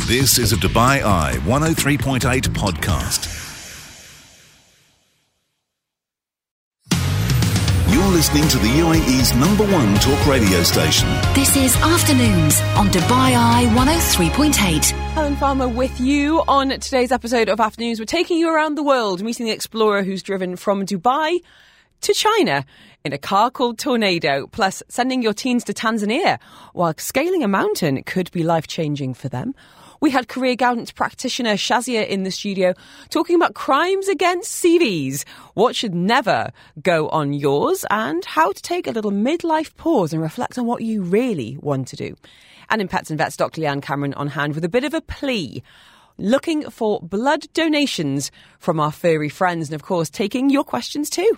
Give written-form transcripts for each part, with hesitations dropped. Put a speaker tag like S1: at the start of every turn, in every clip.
S1: This is a Dubai Eye 103.8 podcast. You're listening to the UAE's #1 talk radio station.
S2: This is Afternoons on Dubai Eye 103.8.
S3: Helen Farmer with you on today's episode of Afternoons. We're taking you around the world, meeting the explorer who's driven from Dubai to China in a car called Tornado, plus sending your teens to Tanzania while scaling a mountain could be life-changing for them. We had career guidance practitioner Shazia in the studio talking about crimes against CVs, what should never go on yours, and how to take a little midlife pause and reflect on what you really want to do. And in Pets and Vets, Dr. Leanne Cameron on hand with a bit of a plea, looking for blood donations from our furry friends, and of course taking your questions too.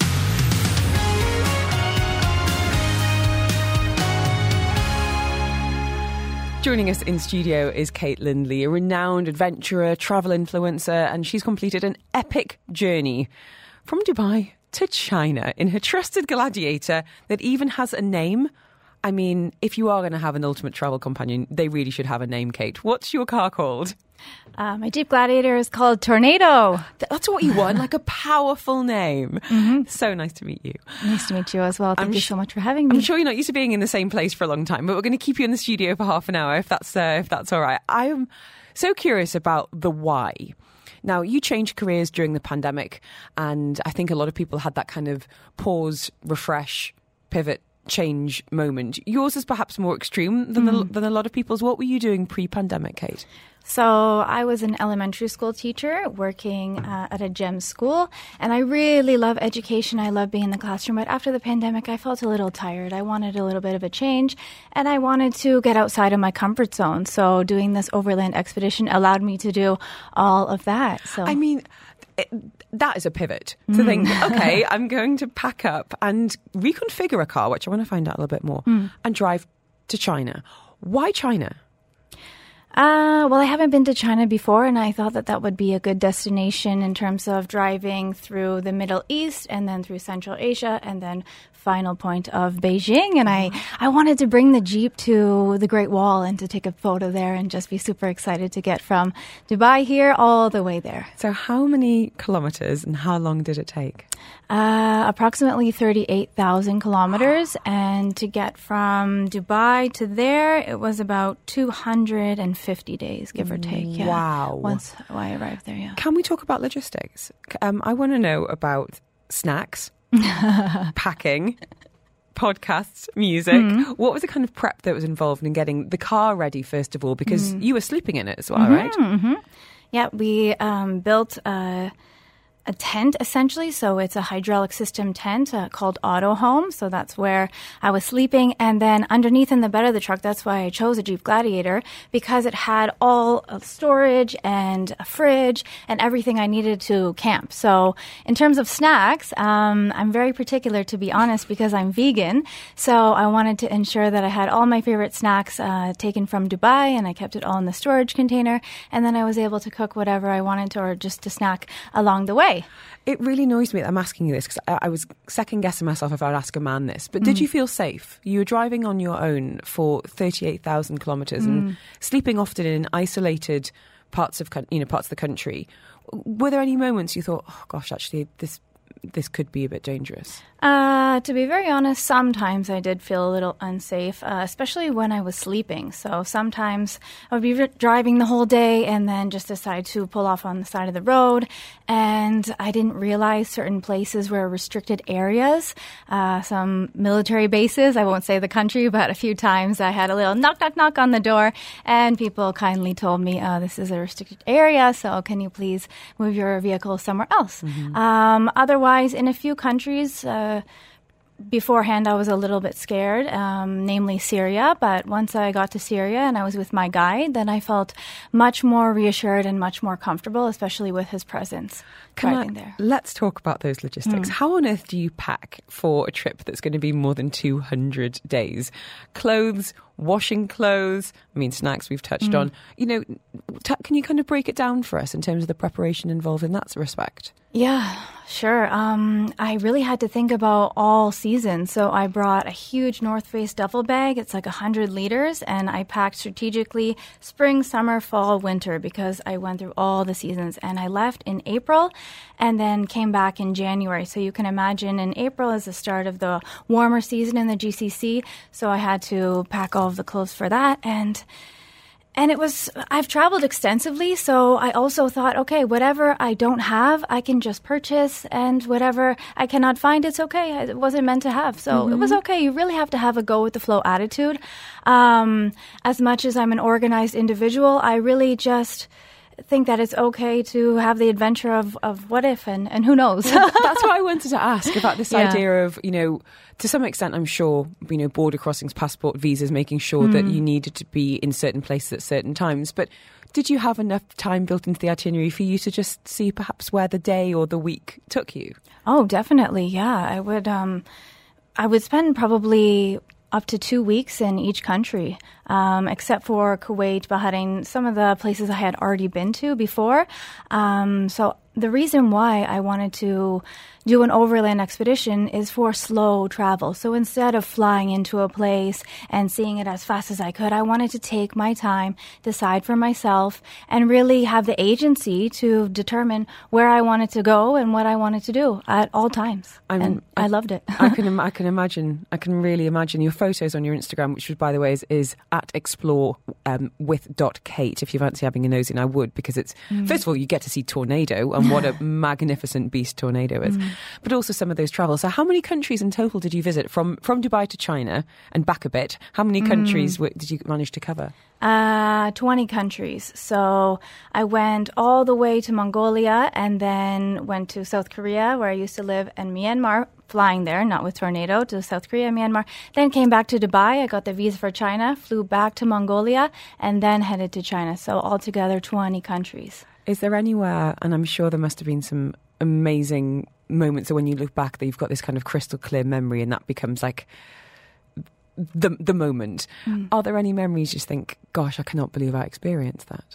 S3: Joining us in studio is Kate Lindley, a renowned adventurer, travel influencer, and she's completed an epic journey from Dubai to China in her trusted Gladiator that even has a name. I mean, if you are going to have an ultimate travel companion, they really should have a name, Kate. What's your car called?
S4: My Jeep Gladiator is called Tornado.
S3: That's what you want, like a powerful name. Mm-hmm. So nice to meet you.
S4: Nice to meet you as well. Thank you so much for having me.
S3: I'm sure you're not used to being in the same place for a long time, but we're going to keep you in the studio for half an hour if that's all right. I am so curious about the why. Now, you changed careers during the pandemic, and I think a lot of people had that kind of pause, refresh, pivot, change moment. Yours is perhaps more extreme than a lot of people's. What were you doing pre-pandemic, Kate?
S4: So I was an elementary school teacher working at a GEM school, and I really love education. I love being in the classroom. But after the pandemic, I felt a little tired. I wanted a little bit of a change, and I wanted to get outside of my comfort zone. So doing this overland expedition allowed me to do all of that. So
S3: I mean, that is a pivot to think, okay, I'm going to pack up and reconfigure a car, which I want to find out a little bit more, and drive to China. Why China?
S4: Well, I haven't been to China before, and I thought that would be a good destination in terms of driving through the Middle East and then through Central Asia and then final point of Beijing. And I wanted to bring the Jeep to the Great Wall and to take a photo there and just be super excited to get from Dubai here all the way there.
S3: So how many kilometers and how long did it take?
S4: Approximately 38,000 kilometers. And to get from Dubai to there, it was about 250 days, give or take. Yeah.
S3: Wow.
S4: Once I arrived there, yeah.
S3: Can we talk about logistics? I want to know about snacks, packing, podcasts, music. Mm-hmm. What was the kind of prep that was involved in getting the car ready, first of all? Because you were sleeping in it as well, right?
S4: Mm-hmm. Yeah, we built a tent, essentially. So it's a hydraulic system tent called Auto Home. So that's where I was sleeping. And then underneath in the bed of the truck, that's why I chose a Jeep Gladiator, because it had all of storage and a fridge and everything I needed to camp. So in terms of snacks, I'm very particular, to be honest, because I'm vegan. So I wanted to ensure that I had all my favorite snacks taken from Dubai, and I kept it all in the storage container. And then I was able to cook whatever I wanted to, or just to snack along the way.
S3: It really annoys me that I'm asking you this, because I was second-guessing myself if I'd ask a man this. But did you feel safe? You were driving on your own for 38,000 kilometres and sleeping often in isolated parts of the country. Were there any moments you thought, oh gosh, actually this could be a bit dangerous?
S4: To be very honest, sometimes I did feel a little unsafe, especially when I was sleeping. So sometimes I would be driving the whole day and then just decide to pull off on the side of the road. And I didn't realize certain places were restricted areas, some military bases. I won't say the country, but a few times I had a little knock, knock, knock on the door, and people kindly told me, this is a restricted area, so can you please move your vehicle somewhere else? Mm-hmm. Otherwise, in a few countries, beforehand, I was a little bit scared, namely Syria. But once I got to Syria and I was with my guide, then I felt much more reassured and much more comfortable, especially with his presence driving there.
S3: Let's talk about those logistics. How on earth do you pack for a trip that's going to be more than 200 days? Clothes, washing clothes, snacks we've touched on. Can you kind of break it down for us in terms of the preparation involved in that respect?
S4: Yeah, sure. I really had to think about all seasons. So I brought a huge North Face duffel bag. It's like 100 liters. And I packed strategically spring, summer, fall, winter, because I went through all the seasons. And I left in April and then came back in January. So you can imagine in April is the start of the warmer season in the GCC. So I had to pack all of the clothes for that. And I've traveled extensively, so I also thought, okay, whatever I don't have, I can just purchase, and whatever I cannot find, it's okay. It wasn't meant to have. So it was okay. You really have to have a go with the flow attitude. As much as I'm an organized individual, I really just think that it's okay to have the adventure of what if and who knows.
S3: That's why I wanted to ask about this idea of, to some extent, I'm sure, border crossings, passport, visas, making sure that you needed to be in certain places at certain times. But did you have enough time built into the itinerary for you to just see perhaps where the day or the week took you?
S4: Oh, definitely. Yeah, I would spend probably up to 2 weeks in each country, except for Kuwait, Bahrain, some of the places I had already been to before. So the reason why I wanted to do an overland expedition is for slow travel. So instead of flying into a place and seeing it as fast as I could, I wanted to take my time, decide for myself, and really have the agency to determine where I wanted to go and what I wanted to do at all times. I loved it.
S3: I can imagine. I can really imagine your photos on your Instagram, which, by the way, is at explore with .kate. If you fancy having a nose in, I would, because it's first of all, you get to see Tornado, and what a magnificent beast Tornado is. But also some of those travels. So how many countries in total did you visit from Dubai to China and back a bit? How many countries did you manage to cover?
S4: 20 countries. So I went all the way to Mongolia and then went to South Korea, where I used to live, and Myanmar, flying there, not with Tornado, to South Korea, Myanmar. Then came back to Dubai. I got the visa for China, flew back to Mongolia, and then headed to China. So altogether 20 countries.
S3: Is there anywhere, and I'm sure there must have been some amazing moments, so when you look back that you've got this kind of crystal clear memory and that becomes like the moment. Are there any memories you just think, gosh, I cannot believe I experienced that?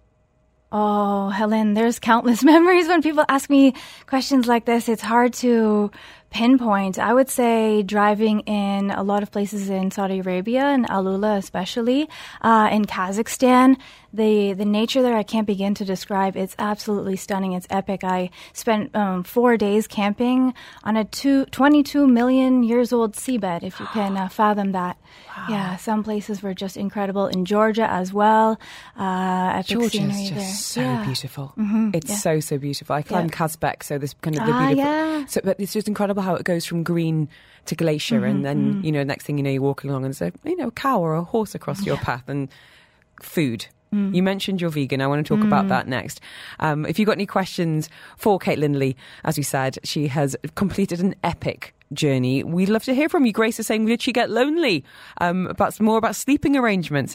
S4: Oh, Helen, there's countless memories. When people ask me questions like this, it's hard to pinpoint. I would say driving in a lot of places in Saudi Arabia and Alula especially, in Kazakhstan, the nature there I can't begin to describe. It's absolutely stunning. It's epic. I spent 4 days camping on a 22 million years old seabed, if you can fathom that. Wow. Yeah, some places were just incredible. In Georgia as well.
S3: Georgia is just so beautiful. It's so beautiful. I climbed Kazbek, so this kind of the beautiful.
S4: Yeah.
S3: So, but it's just incredible how it goes from green to glacier, and then next thing you know, you're walking along and there's a cow or a horse across your path, and food. You mentioned you're vegan. I want to talk about that next. If you've got any questions for Kate Lindley, as we said, she has completed an epic journey. We'd love to hear from you. Grace is saying, did she get lonely? More about sleeping arrangements.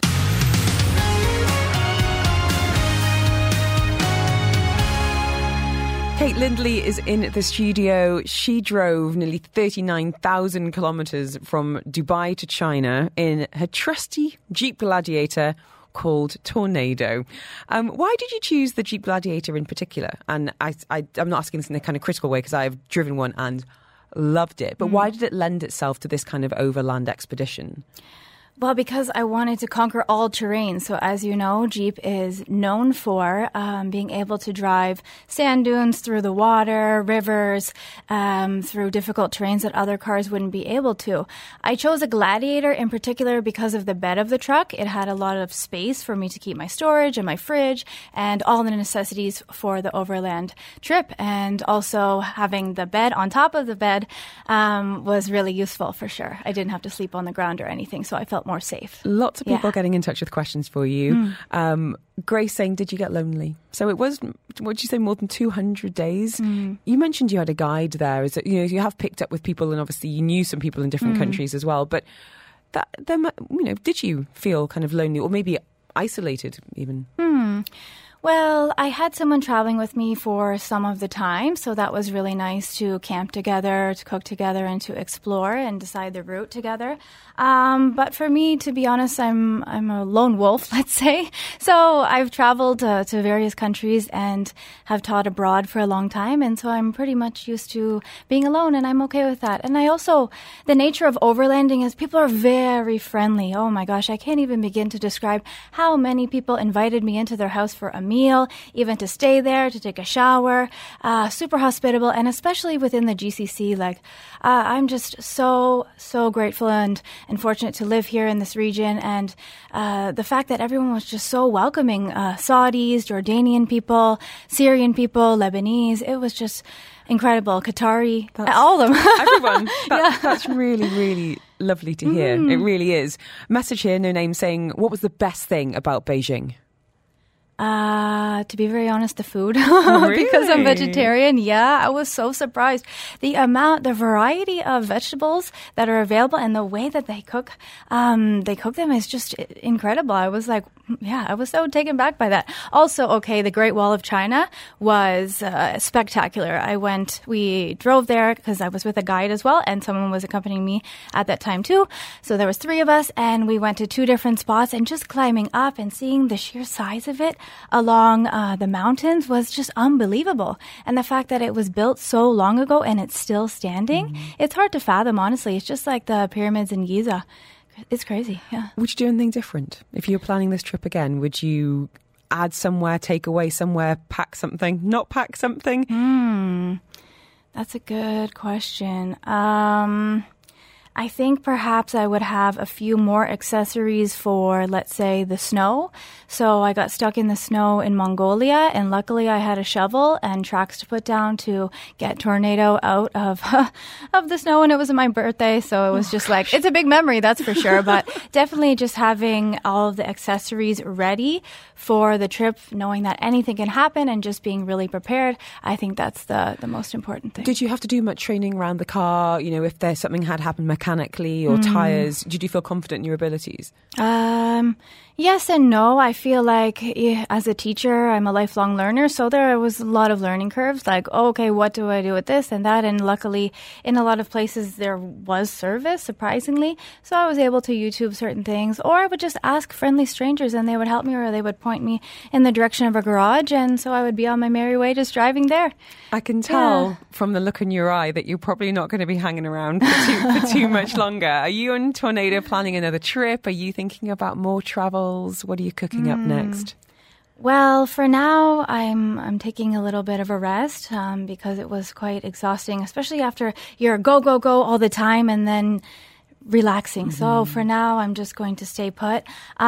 S3: Kate Lindley is in the studio. She drove nearly 39,000 kilometres from Dubai to China in her trusty Jeep Gladiator called Tornado. Why did you choose the Jeep Gladiator in particular? And I'm not asking this in a kind of critical way, because I've driven one and loved it. But why did it lend itself to this kind of overland expedition?
S4: Well, because I wanted to conquer all terrain. So as you know, Jeep is known for being able to drive sand dunes, through the water, rivers, through difficult terrains that other cars wouldn't be able to. I chose a Gladiator in particular because of the bed of the truck. It had a lot of space for me to keep my storage and my fridge and all the necessities for the overland trip. And also having the bed on top of the bed was really useful for sure. I didn't have to sleep on the ground or anything, so I felt more safe.
S3: Lots of people getting in touch with questions for you. Grace saying, did you get lonely? So it was, what did you say, more than 200 days? You mentioned you had a guide there. Is it, you have picked up with people, and obviously you knew some people in different countries as well. But did you feel kind of lonely, or maybe isolated even?
S4: Well, I had someone traveling with me for some of the time, so that was really nice to camp together, to cook together, and to explore and decide the route together. But for me, to be honest, I'm a lone wolf, let's say. So I've traveled to various countries and have taught abroad for a long time, and so I'm pretty much used to being alone, and I'm okay with that. And I also, the nature of overlanding is people are very friendly. Oh my gosh, I can't even begin to describe how many people invited me into their house for a meal, even to stay there, to take a shower, super hospitable, and especially within the GCC, I'm just so grateful and fortunate to live here in this region, and the fact that everyone was just so welcoming, Saudis, Jordanian people, Syrian people, Lebanese, it was just incredible. Qatari, all of them.
S3: Everyone. That's really, really lovely to hear. It really is. Message here, No Name, saying, what was the best thing about Beijing?
S4: To be very honest, the food.
S3: Really?
S4: Because I'm vegetarian. Yeah, I was so surprised. The variety of vegetables that are available and the way that they cook them is just incredible. I was like, I was so taken back by that. Also, the Great Wall of China was spectacular. We drove there because I was with a guide as well, and someone was accompanying me at that time too. So there was 3 of us, and we went to 2 different spots, and just climbing up and seeing the sheer size of it along the mountains was just unbelievable. And the fact that it was built so long ago and it's still standing, it's hard to fathom, honestly. It's just like the pyramids in Giza. It's crazy, yeah.
S3: Would you do anything different? If you were planning this trip again, would you add somewhere, take away somewhere, pack something, not pack something?
S4: That's a good question. I think perhaps I would have a few more accessories for, let's say, the snow. So I got stuck in the snow in Mongolia, and luckily I had a shovel and tracks to put down to get Tornado out of the snow, and it was my birthday, so it was just like, it's a big memory, that's for sure. But definitely just having all of the accessories ready for the trip, knowing that anything can happen and just being really prepared, I think that's the most important thing.
S3: Did you have to do much training around the car? You know, if there's something had happened mechanically or tyres, did you feel confident in your abilities?
S4: Yes and no. I feel like as a teacher, I'm a lifelong learner, so there was a lot of learning curves, like, what do I do with this and that? And luckily, in a lot of places, there was service, surprisingly, so I was able to YouTube certain things, or I would just ask friendly strangers and they would help me, or they would point me in the direction of a garage, and so I would be on my merry way just driving there.
S3: I can tell from the look in your eye that you're probably not going to be hanging around for too much longer. Are you and Tornado planning another trip? Are you thinking about more travel? What are you cooking up next?
S4: Well, for now, I'm taking a little bit of a rest because it was quite exhausting, especially after you're go, go, go all the time and then relaxing. So for now, I'm just going to stay put.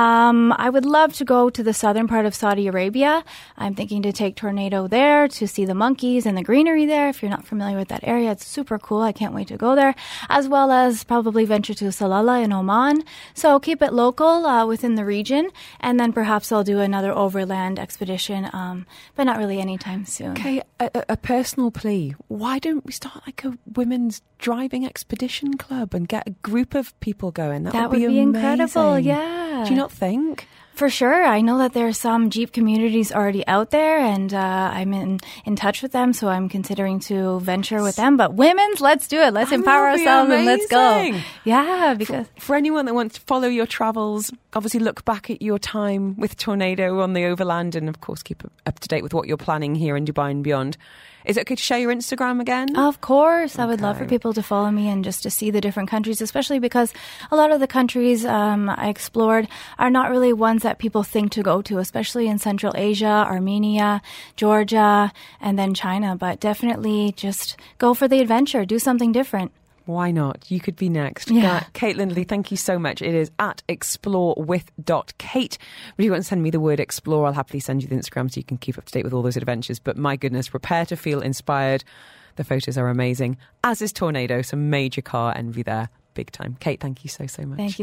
S4: I would love to go to the southern part of Saudi Arabia. I'm thinking to take Tornado there to see the monkeys and the greenery there. If you're not familiar with that area, it's super cool. I can't wait to go there, as well as probably venture to Salalah in Oman. So keep it local within the region, and then perhaps I'll do another overland expedition, but not really anytime soon.
S3: Okay, a personal plea. Why don't we start like a women's driving expedition club and get a group of people going? That would be
S4: incredible.
S3: amazing.
S4: Yeah.
S3: Do you not think?
S4: For sure. I know that there are some Jeep communities already out there, and I'm in touch with them, so I'm considering to venture with them. But women's, let's do it. Let's empower ourselves and let's go. Yeah, because
S3: for anyone that wants to follow your travels, obviously look back at your time with Tornado on the Overland, and of course keep up to date with what you're planning here in Dubai and beyond. Is it okay to share your Instagram again?
S4: Of course. I would love for people to follow me and just to see the different countries, especially because a lot of the countries I explored are not really ones that people think to go to, especially in Central Asia, Armenia, Georgia, and then China. But definitely just go for the adventure. Do something different.
S3: Why not? You could be next.
S4: Yeah.
S3: Kate Lindley, thank you so much. It is at explorewith.kate. If you want to send me the word explore, I'll happily send you the Instagram so you can keep up to date with all those adventures. But my goodness, prepare to feel inspired. The photos are amazing, as is Tornado. Some major car envy there. Big time. Kate, thank you so much.
S4: Thank you.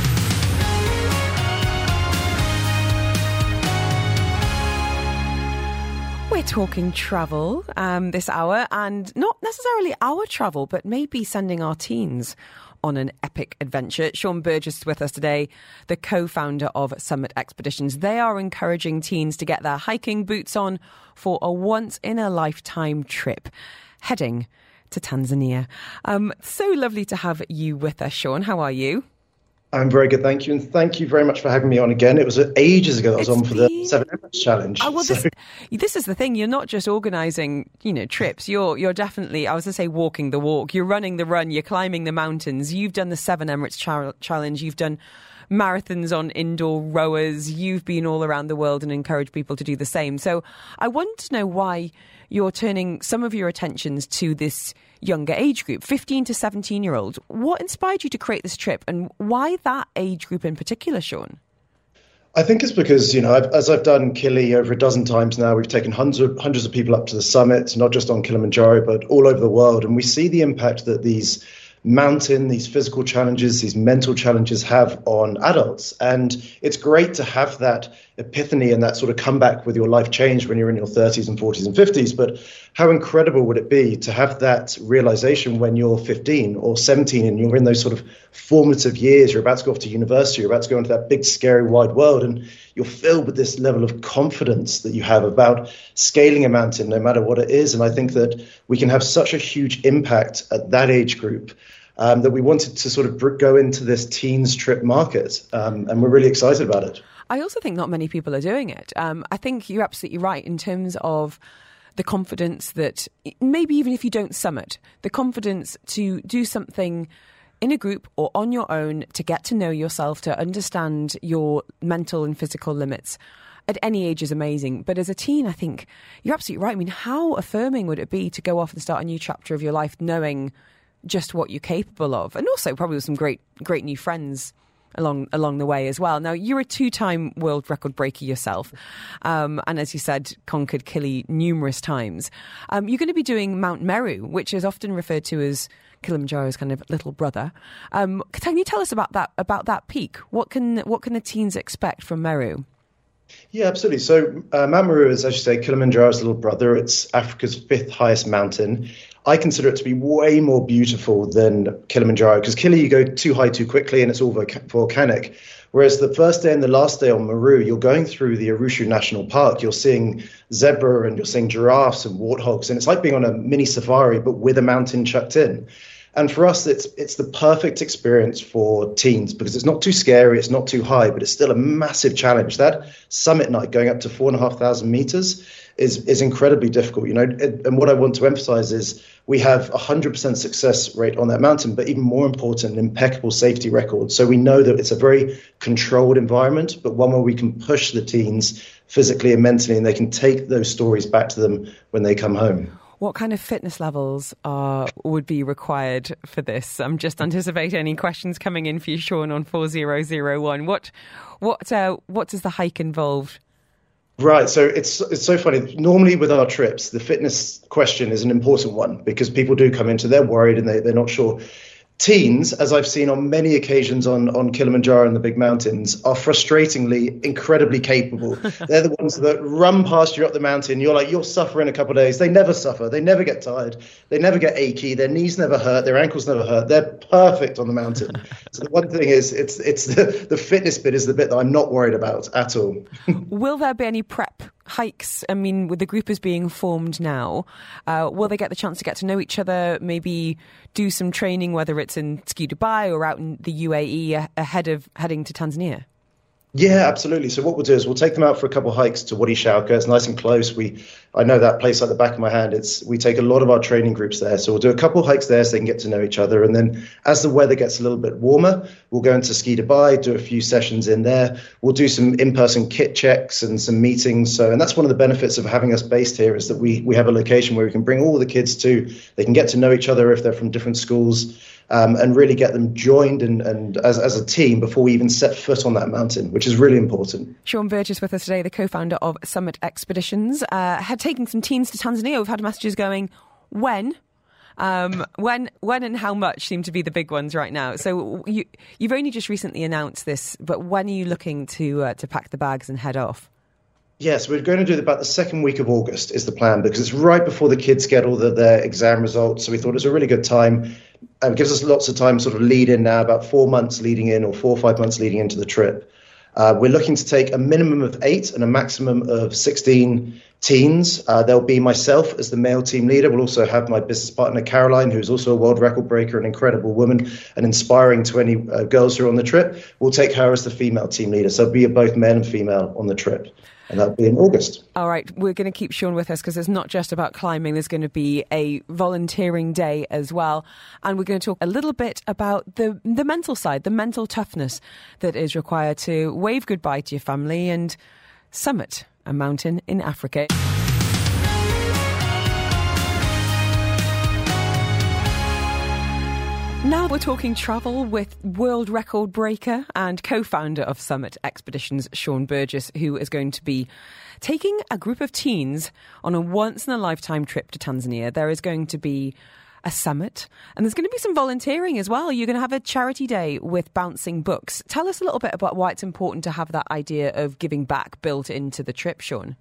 S3: We're talking travel this hour, and not necessarily our travel, but maybe sending our teens on an epic adventure. Sean Burgess is with us today, the co-founder of Summit Expeditions. They are encouraging teens to get their hiking boots on for a once-in-a-lifetime trip, heading to Tanzania. So lovely to have you with us, Sean. How are you?
S5: I'm very good, thank you. And thank you very much for having me on again. It was ages ago that I was on for the 7 Emirates Challenge.
S3: Oh, well, this is the thing. You're not just organising, trips. You're definitely, I was going to say, walking the walk. You're running the run. You're climbing the mountains. You've done the 7 Emirates Challenge. You've done marathons on indoor rowers. You've been all around the world and encouraged people to do the same. So I want to know why you're turning some of your attentions to this younger age group, 15 to 17-year-olds. What inspired you to create this trip, and why that age group in particular, Sean?
S5: I think it's because, as I've done Kili over a dozen times now, we've taken hundreds of people up to the summit, not just on Kilimanjaro, but all over the world. And we see the impact that these physical challenges, these mental challenges have on adults. And it's great to have that epiphany and that sort of comeback with your life change when you're in your 30s and 40s and 50s. But how incredible would it be to have that realization when you're 15 or 17 and you're in those sort of formative years, you're about to go off to university, you're about to go into that big, scary, wide world, and you're filled with this level of confidence that you have about scaling a mountain, no matter what it is. And I think that we can have such a huge impact at that age group that we wanted to sort of go into this teens trip market. And we're really excited about it.
S3: I also think not many people are doing it. I think you're absolutely right in terms of the confidence that maybe even if you don't summit, the confidence to do something in a group or on your own, to get to know yourself, to understand your mental and physical limits at any age is amazing. But as a teen, I think you're absolutely right. I mean, how affirming would it be to go off and start a new chapter of your life knowing just what you're capable of, and also probably with some great new friends along the way as well. Now, you're a 2-time world record breaker yourself, and as you said, conquered Kili numerous times. You're going to be doing Mount Meru, which is often referred to as Kilimanjaro's kind of little brother. Can you tell us about that peak? What can the teens expect from Meru?
S5: Yeah, absolutely. So Mount Meru is, as you say, Kilimanjaro's little brother. It's Africa's 5th highest mountain. I consider it to be way more beautiful than Kilimanjaro, because Kili, you go too high too quickly and it's all volcanic. Whereas the first day and the last day on Meru, you're going through the Arusha National Park. You're seeing zebra and you're seeing giraffes and warthogs. And it's like being on a mini safari, but with a mountain chucked in. And for us, it's the perfect experience for teens because it's not too scary, it's not too high, but it's still a massive challenge. That summit night going up to 4,500 meters is incredibly difficult, and what I want to emphasize is we have 100% success rate on that mountain, but even more important, an impeccable safety record. So we know that it's a very controlled environment, but one where we can push the teens physically and mentally, and they can take those stories back to them when they come home.
S3: What kind of fitness levels would be required for this? I'm just anticipating any questions coming in for you, Sean, on 4001. What does the hike involve?
S5: Right. So it's so funny. Normally with our trips, the fitness question is an important one because people do come into, they're worried and they're not sure. Teens, as I've seen on many occasions on Kilimanjaro and the big mountains, are frustratingly incredibly capable. They're the ones that run past you up the mountain. You're like, you'll suffer in a couple of days. They never suffer. They never get tired. They never get achy. Their knees never hurt. Their ankles never hurt. They're perfect on the mountain. So the one thing is, it's the fitness bit is the bit that I'm not worried about at all.
S3: Will there be any prep hikes? I mean, with the group as being formed now, will they get the chance to get to know each other, maybe do some training, whether it's in Ski Dubai or out in the UAE ahead of heading to Tanzania?
S5: Yeah, absolutely. So what we'll do is we'll take them out for a couple of hikes to Wadi Shauka. It's nice and close. I know that place like the back of my hand. We take a lot of our training groups there. So we'll do a couple of hikes there so they can get to know each other. And then as the weather gets a little bit warmer, we'll go into Ski Dubai, do a few sessions in there. We'll do some in-person kit checks and some meetings. And that's one of the benefits of having us based here is that we have a location where we can bring all the kids to. They can get to know each other if they're from different schools. And really get them joined and as a team before we even set foot on that mountain, which is really important.
S3: Sean Burgess with us today, the co-founder of Summit Expeditions. Had taken some teens to Tanzania. We've had messages going, when and how much seem to be the big ones right now. So you've only just recently announced this, but when are you looking to pack the bags and head off?
S5: Yes, we're going to do about the second week of August is the plan, because it's right before the kids get all their exam results. So we thought it was a really good time. It gives us lots of time sort of lead in now, about 4 months leading in, or 4 or 5 months leading into the trip. We're looking to take a minimum of 8 and a maximum of 16 teens. There'll be myself as the male team leader. We'll also have my business partner, Caroline, who's also a world record breaker, an incredible woman, and inspiring to any girls who are on the trip. We'll take her as the female team leader. So it'll be both male and female on the trip. And that'll be in August. All
S3: right, we're going to keep Sean with us because it's not just about climbing. There's going to be a volunteering day as well. And we're going to talk a little bit about the mental side, the mental toughness that is required to wave goodbye to your family and summit a mountain in Africa. Now we're talking travel with world record breaker and co-founder of Summit Expeditions, Sean Burgess, who is going to be taking a group of teens on a once-in-a-lifetime trip to Tanzania. There is going to be a summit and there's going to be some volunteering as well. You're going to have a charity day with Bouncing Books. Tell us a little bit about why it's important to have that idea of giving back built into the trip, Sean.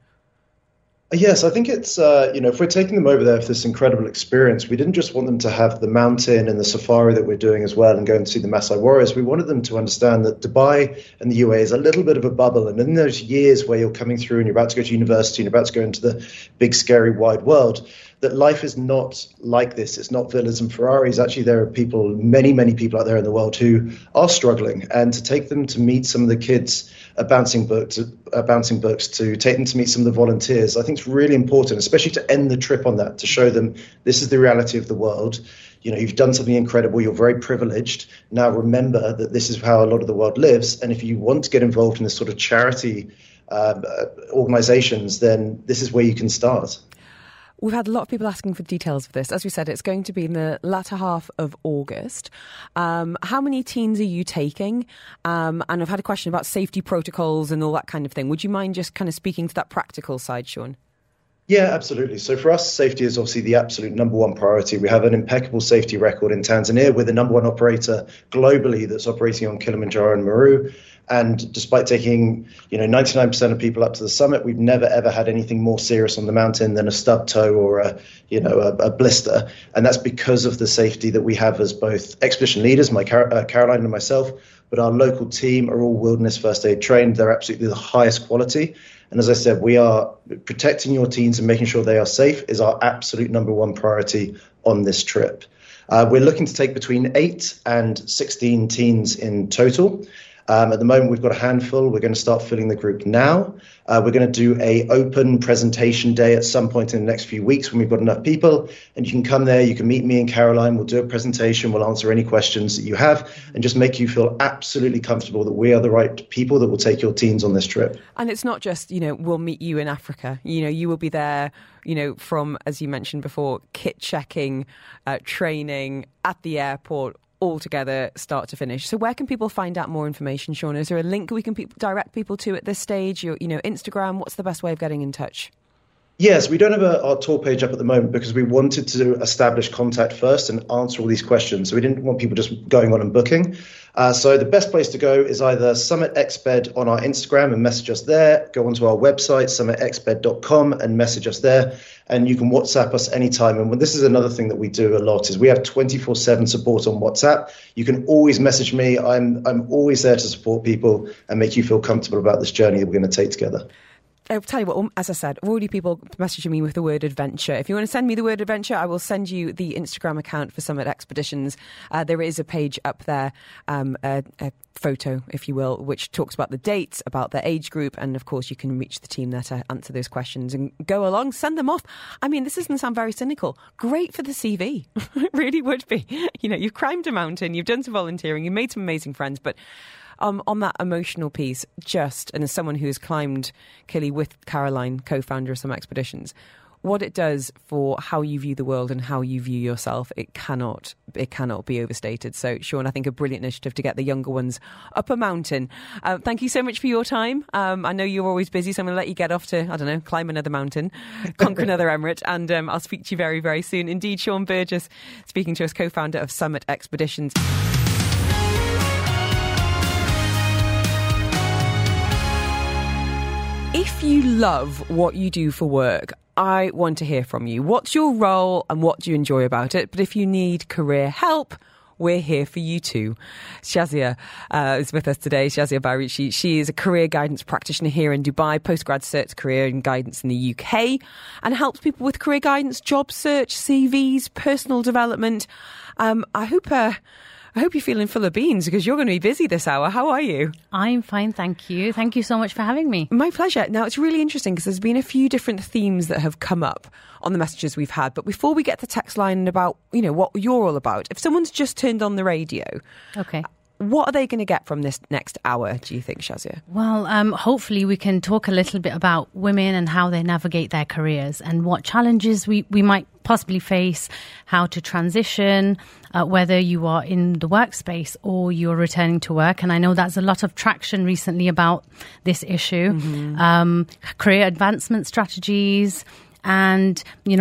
S5: Yes, I think it's, if we're taking them over there for this incredible experience, we didn't just want them to have the mountain and the safari that we're doing as well and go and see the Maasai warriors. We wanted them to understand that Dubai and the UAE is a little bit of a bubble. And in those years where you're coming through and you're about to go to university and you're about to go into the big, scary, wide world, that life is not like this. It's not villas and Ferraris. Actually, there are people, many, many people out there in the world who are struggling. And to take them to meet some of the kids at Bouncing Books, to take them to meet some of the volunteers, I think it's really important, especially to end the trip on that, to show them this is the reality of the world. You know, you've done something incredible. You're very privileged. Now remember that this is how a lot of the world lives. And if you want to get involved in this sort of charity organizations, then this is where you can start.
S3: We've had a lot of people asking for details of this. As we said, it's going to be in the latter half of August. How many teens are you taking? And I've had a question about safety protocols and all that kind of thing. Would you mind just kind of speaking to that practical side, Sean?
S5: Yeah, absolutely. So for us, safety is obviously the absolute number one priority. We have an impeccable safety record in Tanzania. We're the number one operator globally that's operating on Kilimanjaro and Meru. And despite taking, 99% of people up to the summit, we've never, ever had anything more serious on the mountain than a stub toe or a blister. And that's because of the safety that we have as both expedition leaders, Caroline and myself, but our local team are all wilderness first aid trained. They're absolutely the highest quality. And as I said, we are protecting your teens and making sure they are safe is our absolute number one priority on this trip. We're looking to take between 8 and 16 teens in total. At the moment, we've got a handful. We're going to start filling the group now. We're going to do a open presentation day at some point in the next few weeks when we've got enough people. And you can come there. You can meet me and Caroline. We'll do a presentation. We'll answer any questions that you have and just make you feel absolutely comfortable that we are the right people that will take your teens on this trip.
S3: And it's not just, we'll meet you in Africa. You will be there, from, as you mentioned before, kit checking, training at the airport, all together, start to finish. So where can people find out more information, Sean? Is there a link we can direct people to at this stage? Your, Instagram, what's the best way of getting in touch?
S5: Yes, we don't have our tour page up at the moment because we wanted to establish contact first and answer all these questions. So we didn't want people just going on and booking. So the best place to go is either Summit Exped on our Instagram and message us there. Go onto our website, summitexped.com, and message us there. And you can WhatsApp us anytime. And this is another thing that we do a lot is we have 24/7 support on WhatsApp. You can always message me. I'm always there to support people and make you feel comfortable about this journey that we're going to take together.
S3: I'll tell you what, as I said, already people messaging me with the word adventure. If you want to send me the word adventure, I will send you the Instagram account for Summit Expeditions. There is a page up there, a photo, if you will, which talks about the dates, about their age group, and of course you can reach the team there to answer those questions and go along, send them off. I mean, this doesn't sound very cynical. Great for the CV. It really would be. You've climbed a mountain, you've done some volunteering, you've made some amazing friends, but on that emotional piece, and as someone who has climbed Kili with Caroline, co-founder of Summit Expeditions, what it does for how you view the world and how you view yourself, it cannot be overstated. So, Sean, I think a brilliant initiative to get the younger ones up a mountain. Thank you so much for your time. I know you're always busy, so I'm going to let you get off to, climb another mountain, conquer another emirate, and I'll speak to you very, very soon. Indeed, Sean Burgess speaking to us, co-founder of Summit Expeditions. If you love what you do for work, I want to hear from you. What's your role and what do you enjoy about it? But if you need career help, we're here for you too. Shazia is with us today. Shazia Barichi. She is a career guidance practitioner here in Dubai, postgrad cert career and guidance in the UK, and helps people with career guidance, job search, CVs, personal development. I hope you're feeling full of beans because you're going to be busy this hour. How are you?
S6: I'm fine, thank you. Thank you so much for having me.
S3: My pleasure. Now, it's really interesting because there's been a few different themes that have come up on the messages we've had. But before we get to text line about, what you're all about, if someone's just turned on the radio,
S6: okay,
S3: what are they going to get from this next hour, do you think, Shazia?
S6: Well, hopefully we can talk a little bit about women and how they navigate their careers and what challenges we might possibly face, how to transition, whether you are in the workspace or you're returning to work. And I know that's a lot of traction recently about this issue. Mm-hmm. Career advancement strategies and,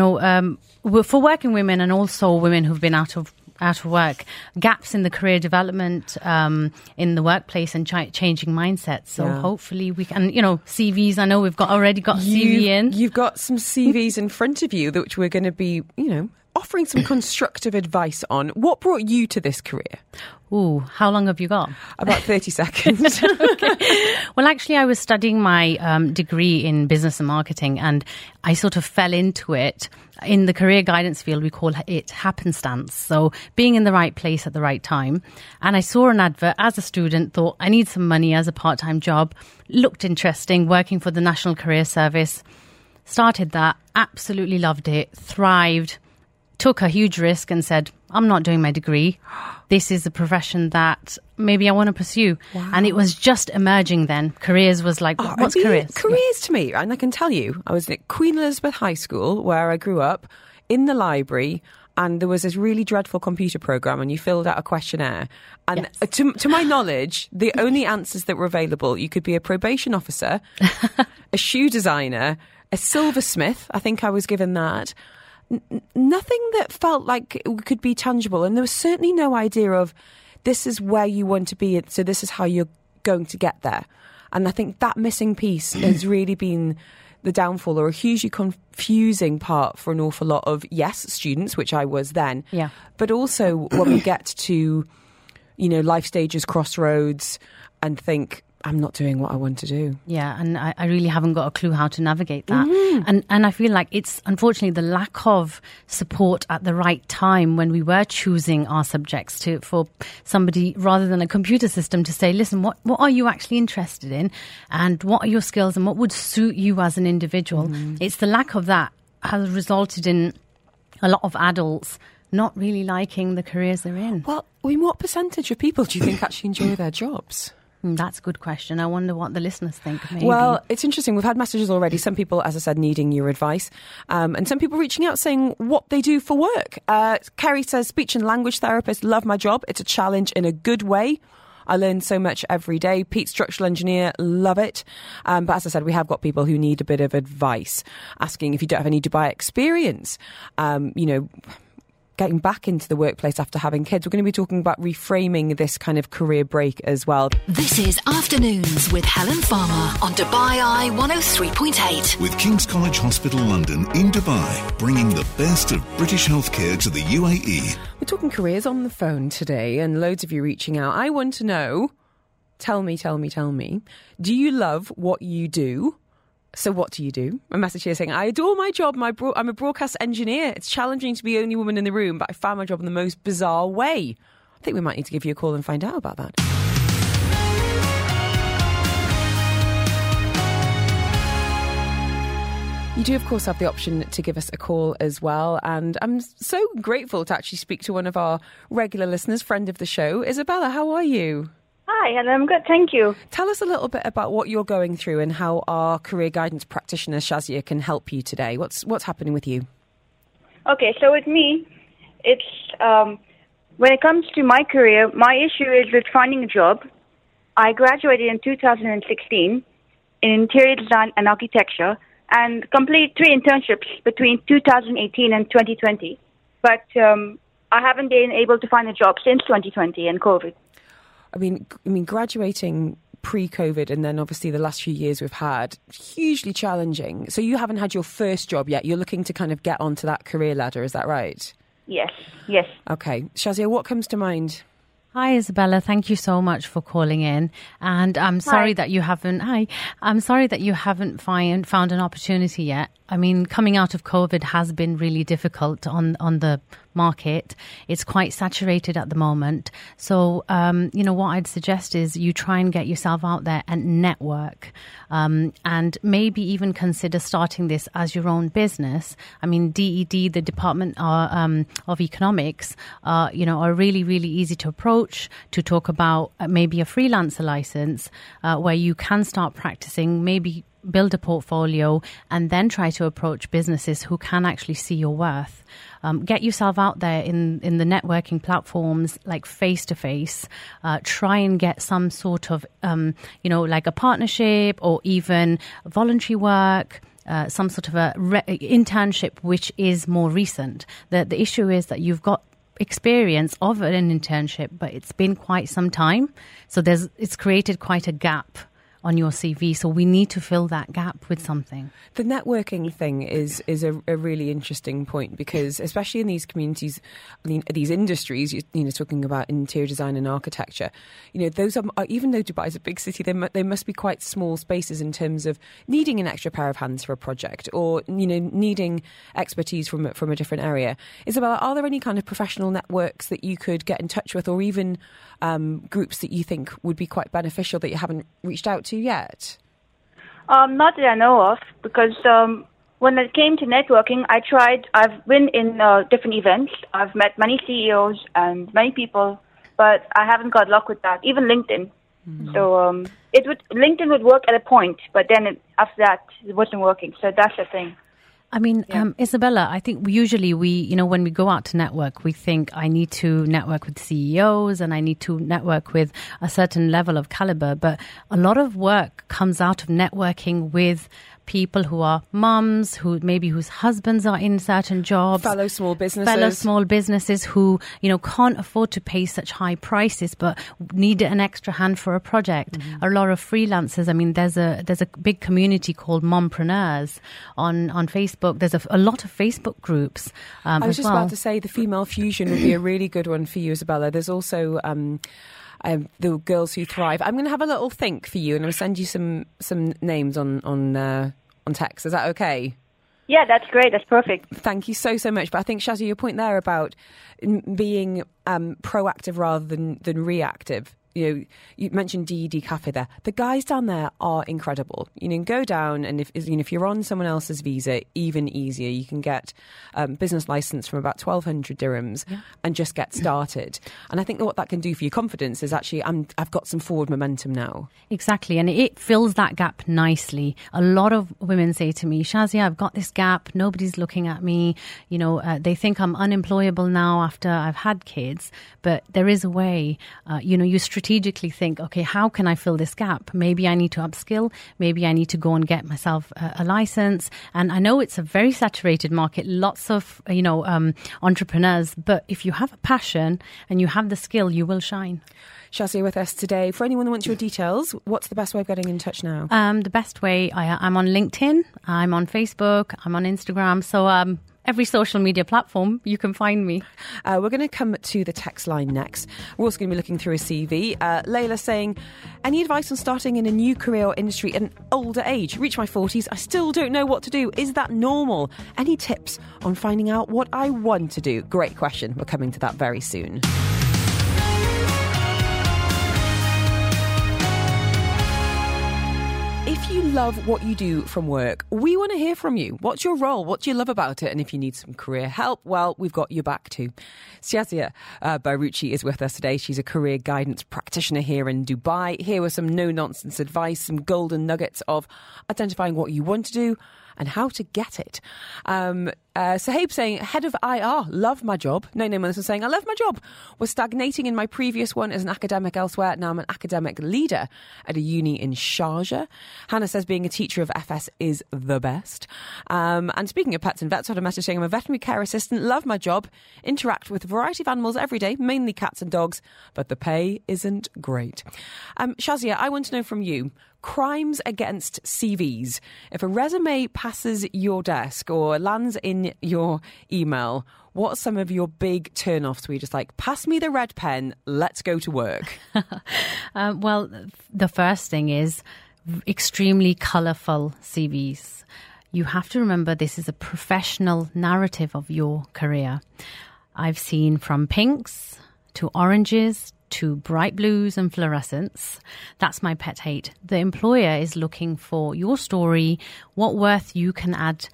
S6: for working women and also women who've been out of work, gaps in the career development in the workplace and changing mindsets. So hopefully we can, CVs, I know we've already got CV in.
S3: You've got some CVs in front of you, which we're going to be, offering some constructive advice on. What brought you to this career?
S6: Ooh, how long have you got?
S3: About 30 seconds.
S6: Okay. Well, actually, I was studying my degree in business and marketing, and I sort of fell into it. In the career guidance field, we call it happenstance. So being in the right place at the right time. And I saw an advert as a student, thought I need some money as a part-time job. Looked interesting, working for the National Career Service. Started that, absolutely loved it, thrived. Took a huge risk and said, I'm not doing my degree. This is a profession that maybe I want to pursue. Wow. And it was just emerging then. Careers was like, what's careers?
S3: Careers to me, and I can tell you, I was at Queen Elizabeth High School, where I grew up, in the library, and there was this really dreadful computer program, and you filled out a questionnaire. And to my knowledge, the only answers that were available, you could be a probation officer, a shoe designer, a silversmith. I think I was given that. Nothing that felt like it could be tangible, and there was certainly no idea of this is where you want to be, so this is how you're going to get there. And I think that missing piece has really been the downfall, or a hugely confusing part for an awful lot of students, which I was then, but also when we get to life stages, crossroads, and think, I'm not doing what I want to do.
S6: Yeah, and I really haven't got a clue how to navigate that. Mm-hmm. And I feel like it's unfortunately the lack of support at the right time when we were choosing our subjects for somebody rather than a computer system to say, listen, what are you actually interested in and what are your skills and what would suit you as an individual? Mm-hmm. It's the lack of that has resulted in a lot of adults not really liking the careers they're in.
S3: Well, what percentage of people do you think actually enjoy their jobs?
S6: That's a good question. I wonder what the listeners think, maybe.
S3: Well, it's interesting. We've had messages already. Some people, as I said, needing your advice. And some people reaching out saying what they do for work. Kerry says, speech and language therapist, love my job. It's a challenge in a good way. I learn so much every day. Pete, structural engineer, love it. But as I said, we have got people who need a bit of advice, asking if you don't have any Dubai experience, getting back into the workplace after having kids. We're going to be talking about reframing this kind of career break as well.
S2: This is Afternoons with Helen Farmer on Dubai Eye 103.8.
S1: With King's College Hospital London in Dubai, bringing the best of British healthcare to the UAE.
S3: We're talking careers on the phone today, and loads of you reaching out. I want to know, tell me, do you love what you do? So what do you do? A message here saying, I adore my job. I'm a broadcast engineer. It's challenging to be the only woman in the room, but I found my job in the most bizarre way. I think we might need to give you a call and find out about that. You do, of course, have the option to give us a call as well. And I'm so grateful to actually speak to one of our regular listeners, friend of the show. Isabella, how are you?
S7: Hi, and I'm good, thank you.
S3: Tell us a little bit about what you're going through and how our career guidance practitioner, Shazia, can help you today. What's happening with you?
S7: Okay, so with me, it's when it comes to my career, my issue is with finding a job. I graduated in 2016 in interior design and architecture and completed 3 internships between 2018 and 2020. But I haven't been able to find a job since 2020 and COVID.
S3: I mean, graduating pre-COVID and then obviously the last few years we've had, hugely challenging. So you haven't had your first job yet. You're looking to kind of get onto that career ladder. Is that right?
S7: Yes.
S3: Okay. Shazia, what comes to mind?
S6: Hi, Isabella. Thank you so much for calling in. And I'm sorry that you haven't. I'm sorry that you haven't found an opportunity yet. I mean, coming out of COVID has been really difficult on the market. It's quite saturated at the moment. So, what I'd suggest is you try and get yourself out there and network, and maybe even consider starting this as your own business. I mean, DED, the Department of Economics, are really, really easy to approach to talk about maybe a freelancer license where you can start practicing, maybe build a portfolio and then try to approach businesses who can actually see your worth. Get yourself out there in the networking platforms like face-to-face. Try and get some sort of, like a partnership or even voluntary work, some sort of internship, which is more recent. The issue is that you've got experience of an internship, but it's been quite some time. So it's created quite a gap on your CV. So we need to fill that gap with something. The
S3: networking thing is a really interesting point, because especially in these communities, these industries, talking about interior design and architecture, those are, even though Dubai is a big city, they must be quite small spaces in terms of needing an extra pair of hands for a project, or needing expertise from a different area. Isabella, are there any kind of professional networks that you could get in touch with, or even groups that you think would be quite beneficial that you haven't reached out to yet?
S7: Not that I know of, because when it came to networking, I've been in different events. I've met many CEOs and many people, but I haven't got luck with that. Even LinkedIn. Mm-hmm. So LinkedIn would work at a point, but then after that, it wasn't working. So that's the thing.
S6: I mean, Isabella, I think usually when we go out to network, we think I need to network with CEOs and I need to network with a certain level of caliber. But a lot of work comes out of networking with people who are mums, whose husbands are in certain jobs.
S3: Fellow small businesses
S6: who, can't afford to pay such high prices but need an extra hand for a project. Mm-hmm. A lot of freelancers. I mean, there's a big community called Mompreneurs on Facebook. There's a lot of Facebook groups.
S3: I was just about to say the Female Fusion would be a really good one for you, Isabella. There's also the Girls Who Thrive. I'm going to have a little think for you, and I'll send you some names on text. Is that okay?
S7: Yeah, that's great. That's perfect.
S3: Thank you so much. But I think, Shazia, your point there about being proactive rather than reactive. You mentioned DED Cafe there. The guys down there are incredible. Go down, and if you're on someone else's visa, even easier. You can get business license from about 1,200 dirhams and just get started. And I think that what that can do for your confidence is actually, I've got some forward momentum now.
S6: Exactly, and it fills that gap nicely. A lot of women say to me, Shazia, I've got this gap. Nobody's looking at me. They think I'm unemployable now after I've had kids. But there is a way. You strategically think, okay, how can I fill this gap? Maybe I need to upskill. Maybe I need to go and get myself a license. And I know it's a very saturated market, lots of, entrepreneurs. But if you have a passion and you have the skill, you will shine.
S3: Shazia with us today. For anyone who wants your details, what's the best way of getting in touch now?
S6: The best way, I'm on LinkedIn, I'm on Facebook, I'm on Instagram. So every social media platform, you can find me.
S3: We're going to come to the text line next. We're also going to be looking through a CV. Layla saying, any advice on starting in a new career or industry at an older age? Reach my 40s, I still don't know what to do. Is that normal? Any tips on finding out what I want to do? Great question. We're coming to that very soon. If you love what you do from work, we want to hear from you. What's your role? What do you love about it? And if you need some career help, well, we've got your back too. Shazia Baruchi is with us today. She's a career guidance practitioner here in Dubai. Here with some no-nonsense advice, some golden nuggets of identifying what you want to do and how to get it. Sahib saying, head of IR, love my job. No, this is saying, I love my job. Was stagnating in my previous one as an academic elsewhere. Now I'm an academic leader at a uni in Sharjah. Hannah says being a teacher of FS is the best. And speaking of pets and vets, I had a message saying, I'm a veterinary care assistant, love my job, interact with a variety of animals every day, mainly cats and dogs, but the pay isn't great. Shazia, I want to know from you, crimes against CVs. If a resume passes your desk or lands in your email, what are some of your big turn-offs where you're just like, pass me the red pen, let's go to work?
S6: Well, the first thing is extremely colourful CVs. You have to remember this is a professional narrative of your career. I've seen from pinks to oranges to bright blues and fluorescents. That's my pet hate. The employer is looking for your story, what worth you can add,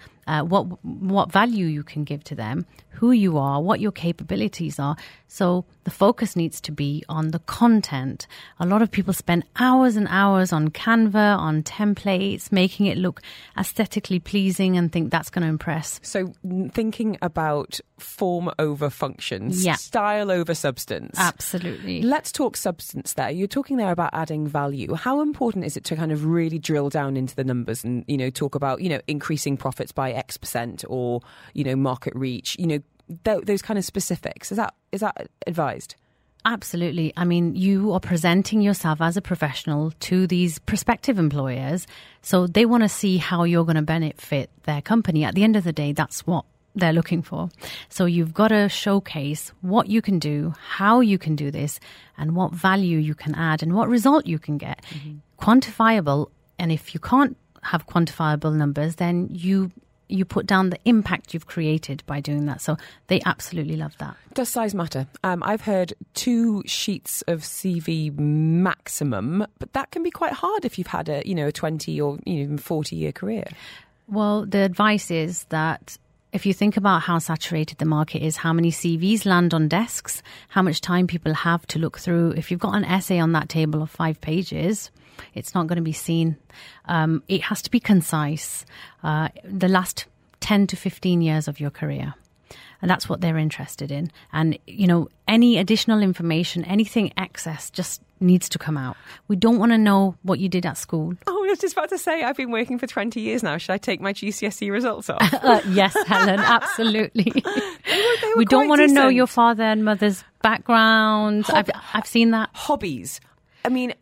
S6: what value you can give to them, who you are, what your capabilities are. So the focus needs to be on the content. A lot of people spend hours and hours on Canva, on templates, making it look aesthetically pleasing and think that's going to impress.
S3: So thinking about form over functions, style over substance.
S6: Absolutely.
S3: Let's talk substance there. You're talking there about adding value. How important is it to kind of really drill down into the numbers and, talk about, increasing profits by X% or, market reach, those kind of specifics? Is that advised?
S6: Absolutely. I mean, you are presenting yourself as a professional to these prospective employers, so they want to see how you're going to benefit their company. At the end of the day, that's what they're looking for. So you've got to showcase what you can do, how you can do this, and what value you can add and what result you can get. Mm-hmm. Quantifiable. And if you can't have quantifiable numbers, then you put down the impact you've created by doing that. So they absolutely love that.
S3: Does size matter? I've heard 2 sheets of CV maximum, but that can be quite hard if you've had a 20 or even 40-year career.
S6: Well, the advice is that if you think about how saturated the market is, how many CVs land on desks, how much time people have to look through, if you've got an essay on that table of 5 pages, it's not going to be seen. It has to be concise. The last 10 to 15 years of your career. And that's what they're interested in. And, any additional information, anything excess just needs to come out. We don't want to know what you did at school.
S3: Oh, I was just about to say, I've been working for 20 years now. Should I take my GCSE results off?
S6: Yes, Helen, absolutely. We don't want to know your father and mother's background. I've seen that.
S3: Hobbies. I mean,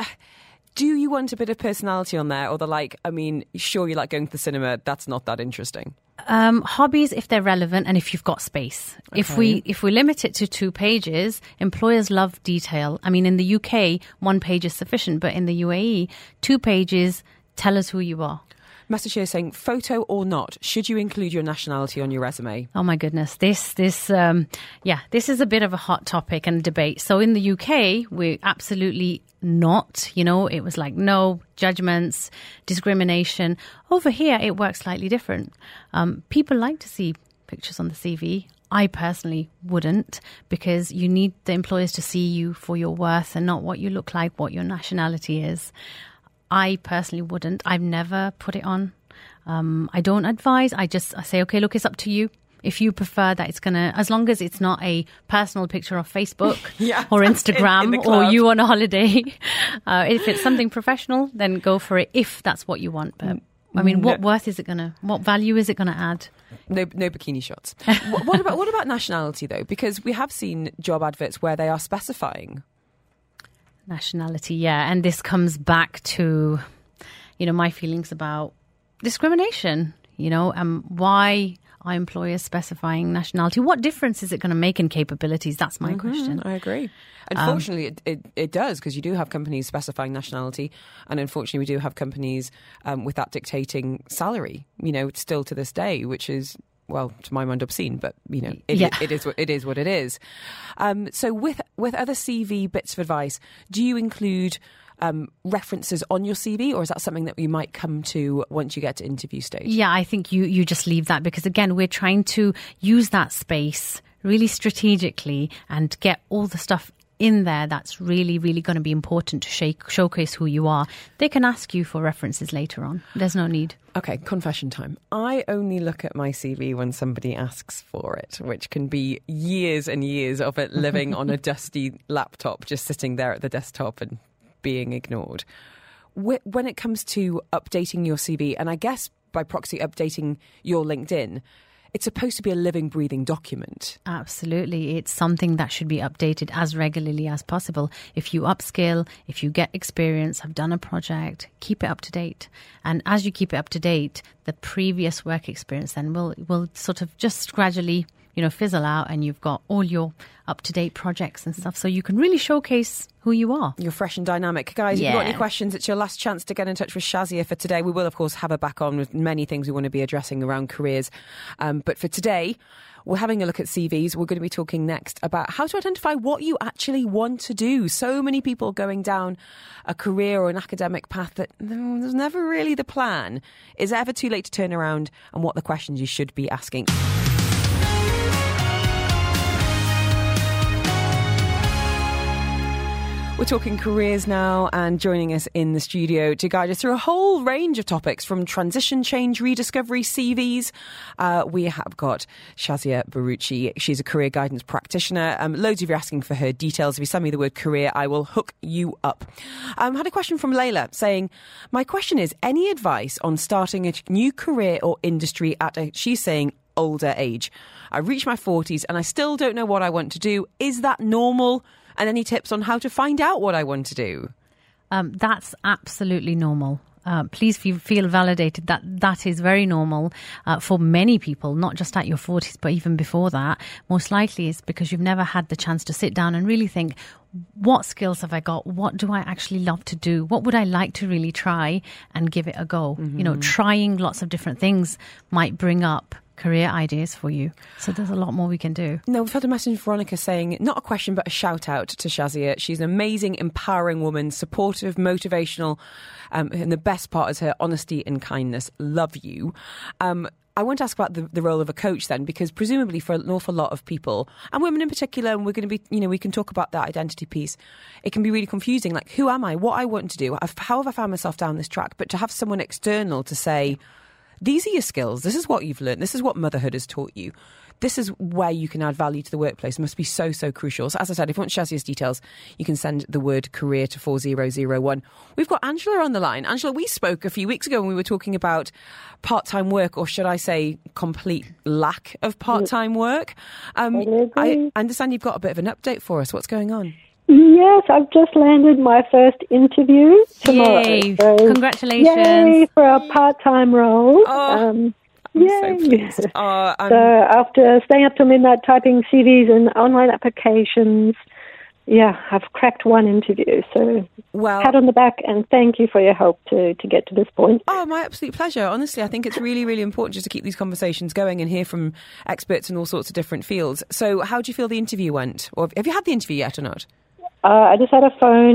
S3: do you want a bit of personality on there? Or sure, you like going to the cinema. That's not that interesting.
S6: Hobbies, if they're relevant and if you've got space. Okay. If we limit it to 2 pages, employers love detail. I mean, in the UK, 1 page is sufficient, but in the UAE, 2 pages tell us who you are.
S3: Message here saying, photo or not, should you include your nationality on your resume?
S6: Oh my goodness, this is a bit of a hot topic and debate. So in the UK, we're absolutely not. It was like no judgments, discrimination. Over here, it works slightly different. People like to see pictures on the CV. I personally wouldn't, because you need the employers to see you for your worth and not what you look like, what your nationality is. I personally wouldn't. I've never put it on. I don't advise. I say, okay, look, it's up to you. If you prefer that, it's going to, as long as it's not a personal picture of Facebook or Instagram or you on a holiday. If it's something professional, then go for it if that's what you want. But what worth is it going to, what value is it going to add?
S3: No bikini shots. What about nationality though? Because we have seen job adverts where they are specifying
S6: nationality, yeah. And this comes back to, my feelings about discrimination, why are employers specifying nationality? What difference is it going to make in capabilities? That's my question.
S3: I agree. Unfortunately, it does, because you do have companies specifying nationality, and unfortunately we do have companies with that dictating salary, still to this day, which is, well, to my mind, obscene, but it is what it is. So with other CV bits of advice, do you include references on your CV, or is that something that you might come to once you get to interview stage?
S6: Yeah, I think you just leave that, because again, we're trying to use that space really strategically and get all the stuff in there that's really, really going to be important to showcase who you are. They can ask you for references later on. There's no need.
S3: Okay, confession time. I only look at my CV when somebody asks for it, which can be years and years of it living on a dusty laptop, just sitting there at the desktop and being ignored. When it comes to updating your CV, and I guess by proxy updating your LinkedIn, it's supposed to be a living, breathing document.
S6: Absolutely. It's something that should be updated as regularly as possible. If you upskill, if you get experience, have done a project, keep it up to date. And as you keep it up to date, the previous work experience then will sort of just gradually, fizzle out, and you've got all your up-to-date projects and stuff. So you can really showcase who you are. You're
S3: fresh and dynamic. Guys, if you've got any questions, it's your last chance to get in touch with Shazia for today. We will, of course, have her back on with many things we want to be addressing around careers. But for today, we're having a look at CVs. We're going to be talking next about how to identify what you actually want to do. So many people going down a career or an academic path that was never really the plan. Is it ever too late to turn around, and what the questions you should be asking? We're talking careers now, and joining us in the studio to guide us through a whole range of topics from transition, change, rediscovery, CVs. We have got Shazia Baruchi. She's a career guidance practitioner. Loads of you are asking for her details. If you send me the word career, I will hook you up. Had a question from Layla saying, my question is, any advice on starting a new career or industry at she's saying, older age? I reached my 40s and I still don't know what I want to do. Is that normal? And any tips on how to find out what I want to do?
S6: That's absolutely normal. Please feel validated that is very normal for many people, not just at your 40s, but even before that. Most likely it's because you've never had the chance to sit down and really think, what skills have I got? What do I actually love to do? What would I like to really try and give it a go? Mm-hmm. Trying lots of different things might bring up career ideas for you. So there's a lot more we can do.
S3: No, we've had a message from Veronica saying, not a question, but a shout out to Shazia. She's an amazing, empowering woman, supportive, motivational, and the best part is her honesty and kindness. Love you. I want to ask about the role of a coach then, because presumably for an awful lot of people, and women in particular, and we're going to be, we can talk about that identity piece, it can be really confusing. Like, who am I? What I want to do? How have I found myself down this track? But to have someone external to say, these are your skills, this is what you've learned, this is what motherhood has taught you, this is where you can add value to the workplace, must be so, so crucial. So as I said, if you want Shazia's details, you can send the word career to 4001. We've got Angela on the line. Angela, we spoke a few weeks ago when we were talking about part-time work, or should I say complete lack of part-time work. I understand you've got a bit of an update for us. What's going on?
S8: Yes, I've just landed my first interview tomorrow.
S6: Yay! So, congratulations!
S8: Yay for a part-time role.
S3: I'm so pleased.
S8: So after staying up till midnight typing CVs and online applications, I've cracked one interview. So pat on the back, and thank you for your help to get to this point.
S3: Oh, my absolute pleasure. Honestly, I think it's really, really important just to keep these conversations going and hear from experts in all sorts of different fields. So how do you feel the interview went? Or have you had the interview yet or not?
S8: I just had a phone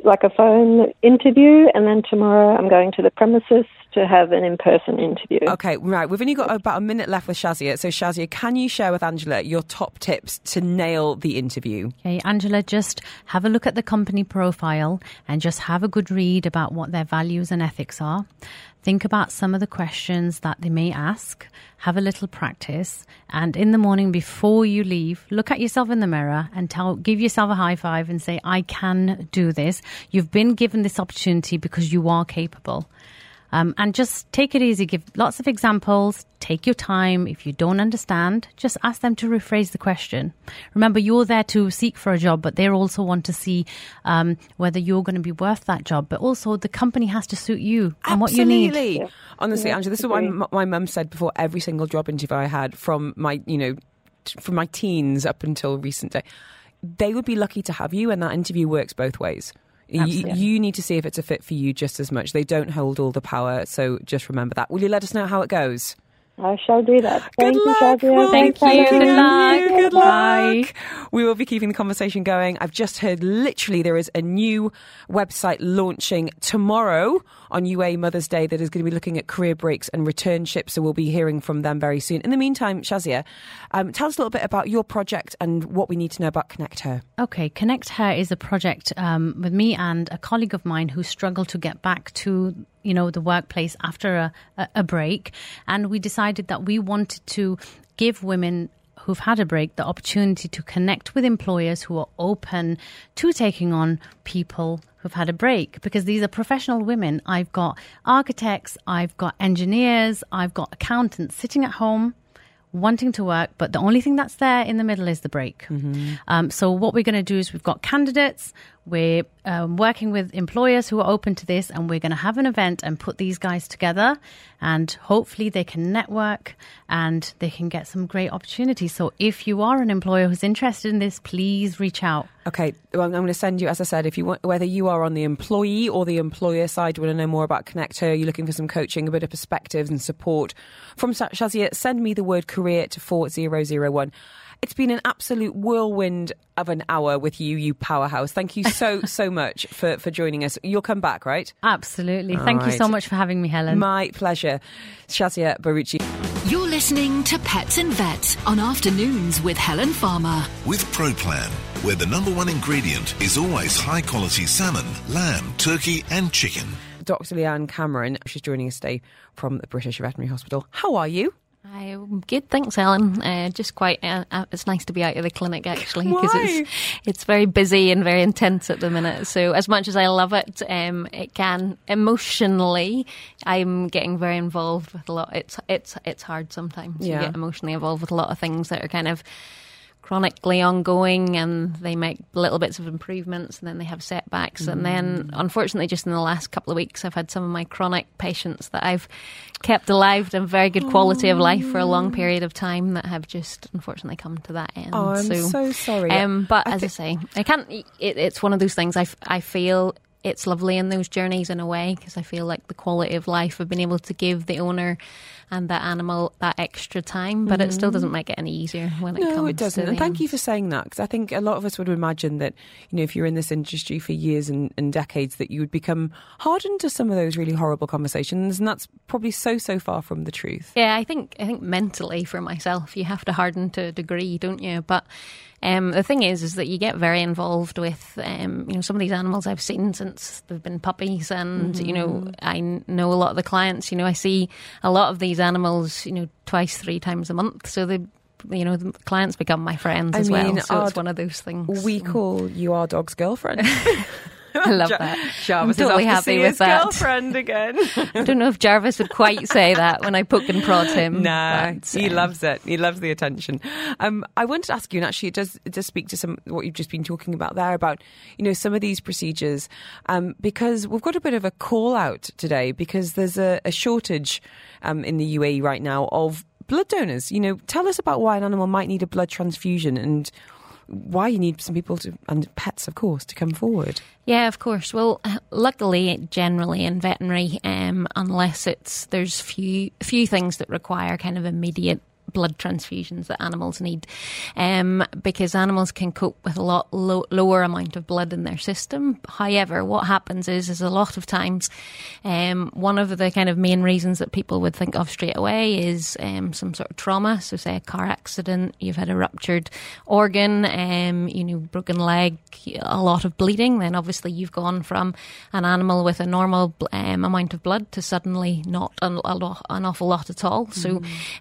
S8: interview, and then tomorrow I'm going to the premises to have an in-person interview.
S3: Okay, right. We've only got about a minute left with Shazia. So Shazia, can you share with Angela your top tips to nail the interview?
S6: Okay, Angela, just have a look at the company profile and just have a good read about what their values and ethics are. Think about some of the questions that they may ask. Have a little practice. And in the morning before you leave, look at yourself in the mirror and give yourself a high five and say, I can do this. You've been given this opportunity because you are capable. And just take it easy. Give lots of examples. Take your time. If you don't understand, just ask them to rephrase the question. Remember, you're there to seek for a job, but they also want to see whether you're going to be worth that job. But also, the company has to suit you and what you need.
S3: Absolutely. Honestly, Angela, this is what my mum said before every single job interview I had from my teens up until recent day. They would be lucky to have you, and that interview works both ways. You need to see if it's a fit for you just as much. They don't hold all the power, so just remember that. Will you let us know how it goes?
S8: I shall do that. Thank you,
S3: luck.
S8: Shazia.
S3: Thank you.
S6: Good luck.
S3: Good
S6: Bye.
S3: luck. We will be keeping the conversation going. I've just heard literally there is a new website launching tomorrow on UA Mother's Day that is going to be looking at career breaks and returnships. So we'll be hearing from them very soon. In the meantime, Shazia, tell us a little bit about your project and what we need to know about Connect Her.
S6: Okay, Connect Her is a project with me and a colleague of mine who struggled to get back to the workplace after a break. And we decided that we wanted to give women who've had a break the opportunity to connect with employers who are open to taking on people who've had a break, because these are professional women. I've got architects, I've got engineers, I've got accountants sitting at home wanting to work, but the only thing that's there in the middle is the break. So what we're going to do is we've got candidates, we're working with employers who are open to this, and we're going to have an event and put these guys together, and hopefully they can network and they can get some great opportunities. So if you are an employer who's interested in this, please reach out.
S3: Okay, well, I'm going to send you, as I said, if you want, whether you are on the employee or the employer side, you want to know more about Connect Her, you're looking for some coaching, a bit of perspectives and support from Shazia, send me the word career to 4001. It's been an absolute whirlwind of an hour with you powerhouse. Thank you so much for joining us. You'll come back, right?
S6: Absolutely. Thank you so much for having me, Helen.
S3: My pleasure. Shazia Baruchi.
S2: You're listening to Pets and Vets on Afternoons with Helen Farmer.
S1: With ProPlan, where the number one ingredient is always high-quality salmon, lamb, turkey and chicken.
S3: Dr. Leanne Cameron, she's joining us today from the British Veterinary Hospital. How are you?
S9: I'm good, thanks, Helen. Just quite, it's nice to be out of the clinic, actually, because it's very busy and very intense at the minute. So as much as I love it, it can emotionally, I'm getting very involved with a lot. It's hard sometimes to get emotionally involved with a lot of things that are kind of chronically ongoing, and they make little bits of improvements and then they have setbacks. And then unfortunately just in the last couple of weeks I've had some of my chronic patients that I've kept alive to a very good quality of life for a long period of time that have just unfortunately come to that end.
S3: Oh, I'm so sorry.
S9: But as I say, I can't, it's one of those things I feel it's lovely in those journeys in a way, because I feel like the quality of life I've been able to give the owner and that animal that extra time, but it still doesn't make it any easier when it comes to
S3: No, it doesn't. And thank
S9: end.
S3: you for saying that, because I think a lot of us would imagine that, if you're in this industry for years and decades, that you would become hardened to some of those really horrible conversations, and that's probably so far from the truth.
S9: Yeah, I think mentally for myself, you have to harden to a degree, don't you? But the thing is that you get very involved with, some of these animals I've seen since they've been puppies, and I know a lot of the clients. I see a lot of these animals, 2-3 times a month. So the clients become my friends as well. So it's one of those things.
S3: We call you our dog's girlfriend.
S9: I love that.
S3: Jarvis
S9: I'm totally
S3: is
S9: happy with that.
S3: Girlfriend again.
S9: I don't know if Jarvis would quite say that when I poke and prod him.
S3: Nah, he loves it. He loves the attention. I wanted to ask you, and actually it does speak to some what you've just been talking about there, about some of these procedures, because we've got a bit of a call out today, because there's a shortage in the UAE right now of blood donors. Tell us about why an animal might need a blood transfusion and why you need some people and pets, of course, to come forward.
S9: Yeah, of course. Well, luckily, generally in veterinary, unless there's few things that require kind of immediate blood transfusions that animals need, because animals can cope with a lot lower amount of blood in their system. However, what happens is a lot of times, one of the kind of main reasons that people would think of straight away is some sort of trauma. So say a car accident, you've had a ruptured organ, broken leg, a lot of bleeding, then obviously you've gone from an animal with a normal amount of blood to suddenly not an awful lot at all. So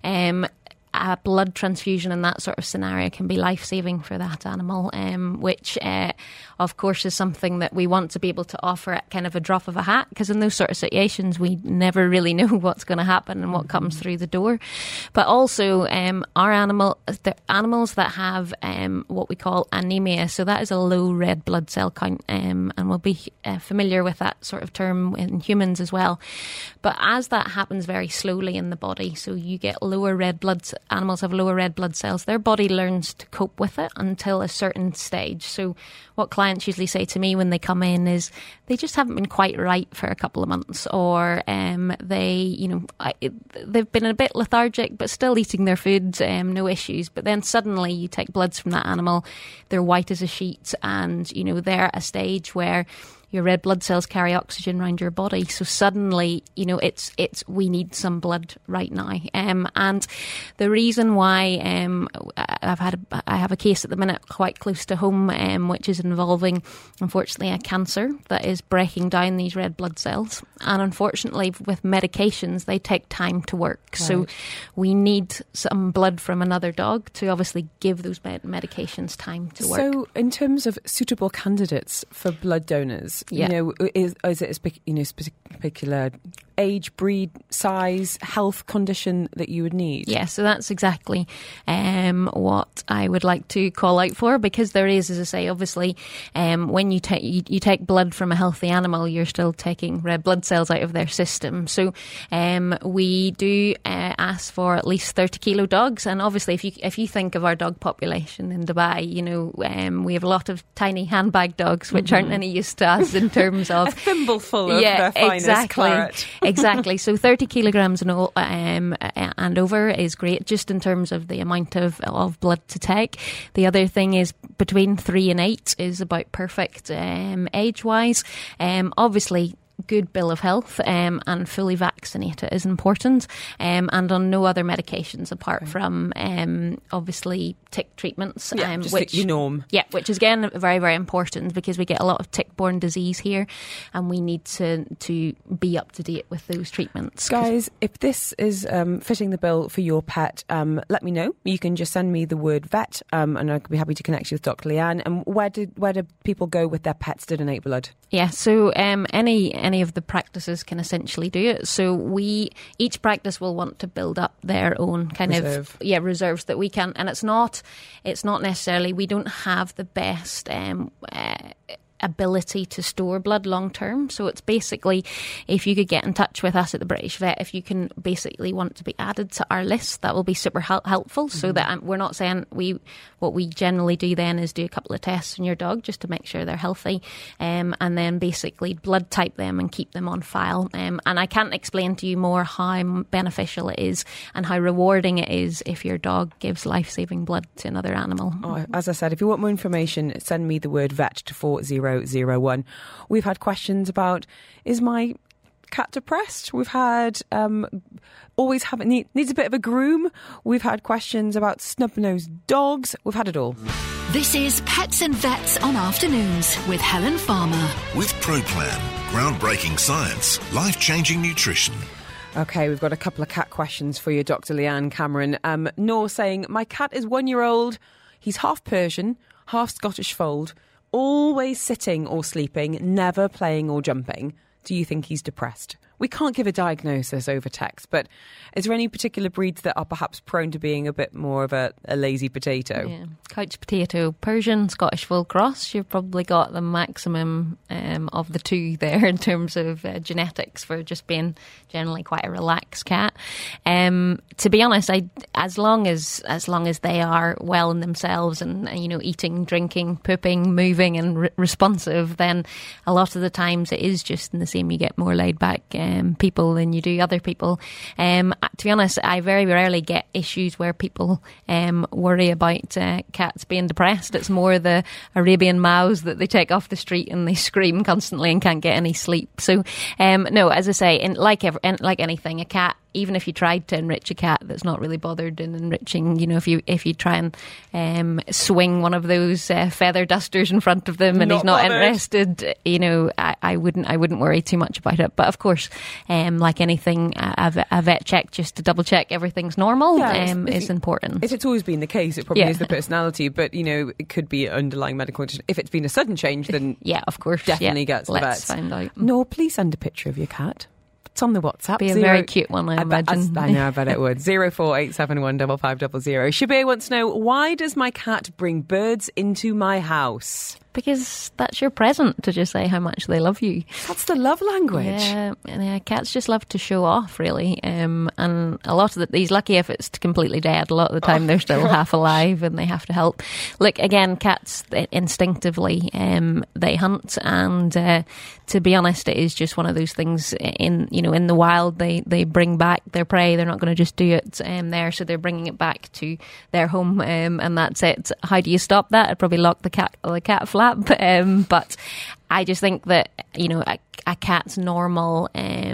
S9: a blood transfusion in that sort of scenario can be life-saving for that animal, which of course is something that we want to be able to offer at kind of a drop of a hat, because in those sort of situations we never really know what's going to happen and what comes through the door. But also the animals that have what we call anemia, so that is a low red blood cell count, and we'll be familiar with that sort of term in humans as well. But as that happens very slowly in the body, so you get lower red blood animals have lower red blood cells, their body learns to cope with it until a certain stage. So what clients usually say to me when they come in is they just haven't been quite right for a couple of months, or they've been a bit lethargic but still eating their food, no issues. But then suddenly you take bloods from that animal, they're white as a sheet, and they're at a stage where your red blood cells carry oxygen around your body. So suddenly, we need some blood right now. And the reason why I have a case at the minute quite close to home, which is involving, unfortunately, a cancer that is breaking down these red blood cells. And unfortunately, with medications, they take time to work. Right. So we need some blood from another dog to obviously give those medications time to work.
S3: So in terms of suitable candidates for blood donors, is it a particular age, breed, size, health condition that you would need?
S9: Yeah, so that's exactly what I would like to call out for, because there is, as I say, obviously, when you take blood from a healthy animal, you're still taking red blood cells out of their system. So we do ask for at least 30 kilo dogs, and obviously, if you think of our dog population in Dubai, we have a lot of tiny handbag dogs, which aren't any use to us in terms of
S3: a thimbleful of their finest claret.
S9: Exactly. So 30 kilograms and over is great, just in terms of the amount of blood to take. The other thing is between 3 and 8 is about perfect age-wise. Obviously, good bill of health and fully vaccinated is important, and on no other medications apart from obviously tick treatments,
S3: which your norm.
S9: Yeah, which is again very, very important, because we get a lot of tick-borne disease here, and we need to be up to date with those treatments.
S3: Guys, if this is fitting the bill for your pet, let me know. You can just send me the word vet, and I'll be happy to connect you with Dr. Leanne. And where do people go with their pets to donate blood?
S9: Yeah, so any of the practices can essentially do it. So each practice will want to build up their own kind of reserves that we can, and it's not necessarily, we don't have the best ability to store blood long term. So it's basically, if you could get in touch with us at the British Vet, if you can basically want to be added to our list, that will be super helpful. So that we're not saying what we generally do then is do a couple of tests on your dog just to make sure they're healthy, and then basically blood type them and keep them on file. And I can't explain to you more how beneficial it is and how rewarding it is if your dog gives life-saving blood to another animal.
S3: Oh, as I said, if you want more information, send me the word vet to 4001. We've had questions about, is my cat depressed? We've had needs a bit of a groom. We've had questions about snub-nosed dogs. We've had it all.
S2: This is Pets and Vets on Afternoons with Helen Farmer.
S1: With ProPlan, groundbreaking science, life-changing nutrition.
S3: Okay, we've got a couple of cat questions for you, Dr. Leanne Cameron. Noor saying, my cat is 1 year old. He's half Persian, half Scottish fold, always sitting or sleeping, never playing or jumping. Do you think he's depressed? We can't give a diagnosis over text, but is there any particular breeds that are perhaps prone to being a bit more of a lazy potato?
S9: Yeah. Couch potato, Persian, Scottish fold cross. You've probably got the maximum of the two there in terms of genetics for just being generally quite a relaxed cat. To be honest, as long as they are well in themselves and eating, drinking, pooping, moving and responsive, then a lot of the times it is just in the same. You get more laid back people than you do other people. To be honest, I very rarely get issues where people worry about cats being depressed. It's more the Arabian mouse that they take off the street and they scream constantly and can't get any sleep. So no, as I say, like anything, a cat, even if you tried to enrich a cat that's not really bothered in enriching, if you try and swing one of those feather dusters in front of them and he's not interested, I wouldn't worry too much about it. But of course, like anything, a vet check just to double check everything's normal is important.
S3: If it's always been the case, it probably is the personality, but it could be underlying medical condition. If it's been a sudden change, then
S9: of course,
S3: definitely gets the
S9: Let's
S3: vet.
S9: find out.
S3: No, please send a picture of your cat. It's on the WhatsApp.
S9: Be a very cute one, I imagine.
S3: I know, I bet it would. 04871 5500. Shabir wants to know, why does my cat bring birds into my house?
S9: Because that's your present, to just say how much they love you.
S3: That's the love language.
S9: Yeah, cats just love to show off, really. And a lot of he's lucky if it's completely dead. A lot of the time they're still half alive and they have to help. Look, again, cats instinctively they hunt, and to be honest, it is just one of those things in the wild. They bring back their prey. They're not going to just do it there, so they're bringing it back to their home, and that's it. How do you stop that? I'd probably lock the cat flap. But I just think that, a cat's normal,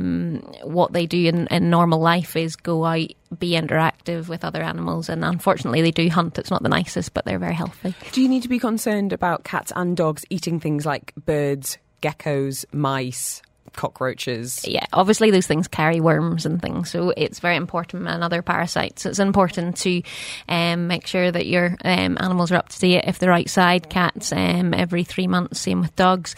S9: what they do in normal life is go out, be interactive with other animals, and unfortunately they do hunt. It's not the nicest, but they're very healthy.
S3: Do you need to be concerned about cats and dogs eating things like birds, geckos, mice, cockroaches?
S9: Yeah, obviously those things carry worms and things, so it's very important, and other parasites. It's important to make sure that your animals are up to date. If they're outside, cats every 3 months, same with dogs,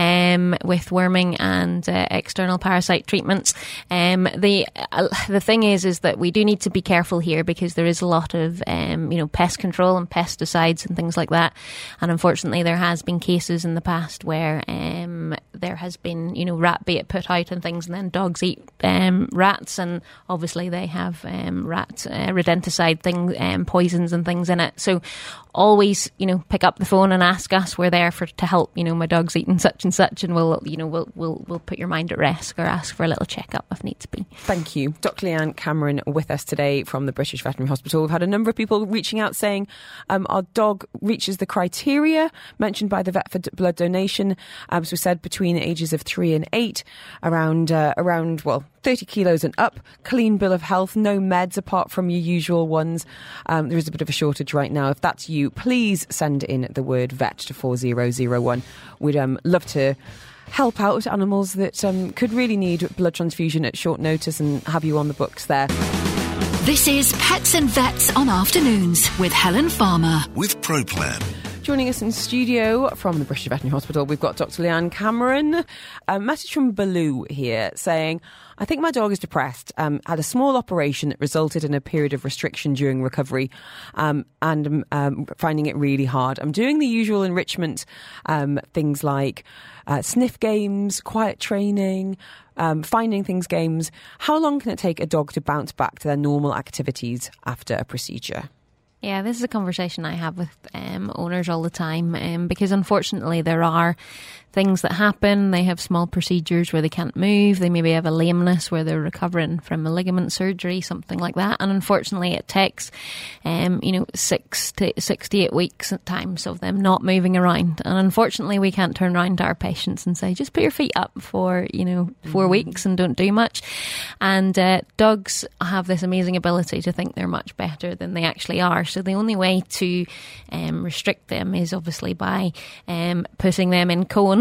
S9: with worming and external parasite treatments. The thing is that we do need to be careful here, because there is a lot of pest control and pesticides and things like that, and unfortunately there has been cases in the past where there has been rat bait put out and things, and then dogs eat rats, and obviously they have rat rodenticide poisons and things in it. So always pick up the phone and ask us. We're there to help. My dog's eating such and such, and we'll put your mind at rest, or ask for a little checkup if needs be.
S3: Thank you. Dr. Leanne Cameron with us today from the British Veterinary Hospital. We've had a number of people reaching out saying our dog reaches the criteria mentioned by the vet for blood donation. As we said, between the ages of 3 and 8, around 30 kilos and up, clean bill of health, no meds apart from your usual ones. There is a bit of a shortage right now. If that's you, please send in the word vet to 4001. We'd love to help out with animals that could really need blood transfusion at short notice, and have you on the books there.
S2: This is Pets and Vets on Afternoons with Helen Farmer.
S1: With ProPlan.
S3: Joining us in studio from the British Veterinary Hospital, we've got Dr. Leanne Cameron. A message from Baloo here saying, I think my dog is depressed. Had a small operation that resulted in a period of restriction during recovery, and finding it really hard. I'm doing the usual enrichment, things like sniff games, quiet training, finding things games. How long can it take a dog to bounce back to their normal activities after a procedure?
S9: Yeah, this is a conversation I have with owners all the time, because unfortunately there are things that happen. They have small procedures where they can't move. They maybe have a lameness where they're recovering from a ligament surgery, something like that. And unfortunately it takes, 6 to 8 weeks at times of them not moving around. And unfortunately we can't turn around to our patients and say, just put your feet up for, 4 weeks and don't do much. And dogs have this amazing ability to think they're much better than they actually are. So the only way to restrict them is obviously by putting them in cones,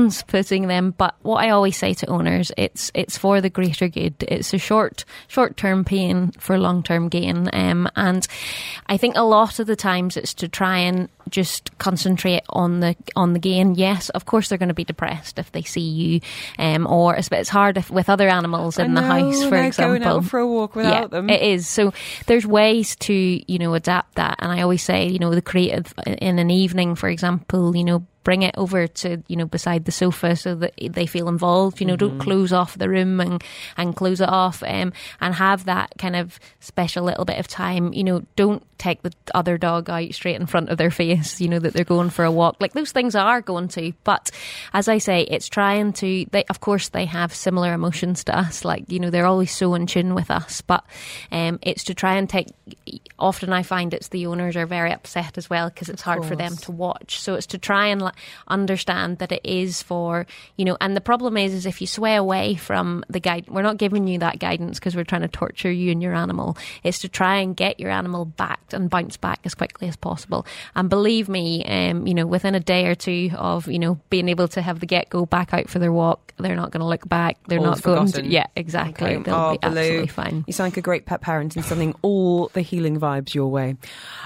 S9: but what I always say to owners, it's for the greater good. It's a short-term pain for long-term gain, and I think a lot of the times it's to try and just concentrate on the gain. Yes, of course they're going to be depressed if they see you, or it's hard with other animals in the house, for example.
S3: Going out for a walk without them.
S9: It is. So there's ways to adapt that, and I always say the creative in an evening, for example, bring it over to, beside the sofa so that they feel involved. Don't close off the room and close it off, and have that kind of special little bit of time. Don't take the other dog out straight in front of their face, that they're going for a walk. Like, those things are going to, but as I say, it's trying to, of course they have similar emotions to us, like, they're always so in tune with us, but it's to try and take, often I find it's the owners are very upset as well, because it's hard for them to watch. So it's to try and understand that it is for, and the problem is if you sway away from the guide, we're not giving you that guidance because we're trying to torture you and your animal. It's to try and get your animal back and bounce back as quickly as possible. And believe me, within a day or two of, being able to have the get-go back out for their walk, they're not going to look back. They're not going to... Yeah, exactly. Okay. They'll be absolutely fine.
S3: You sound like a great pet parent and sending all the healing vibes your way.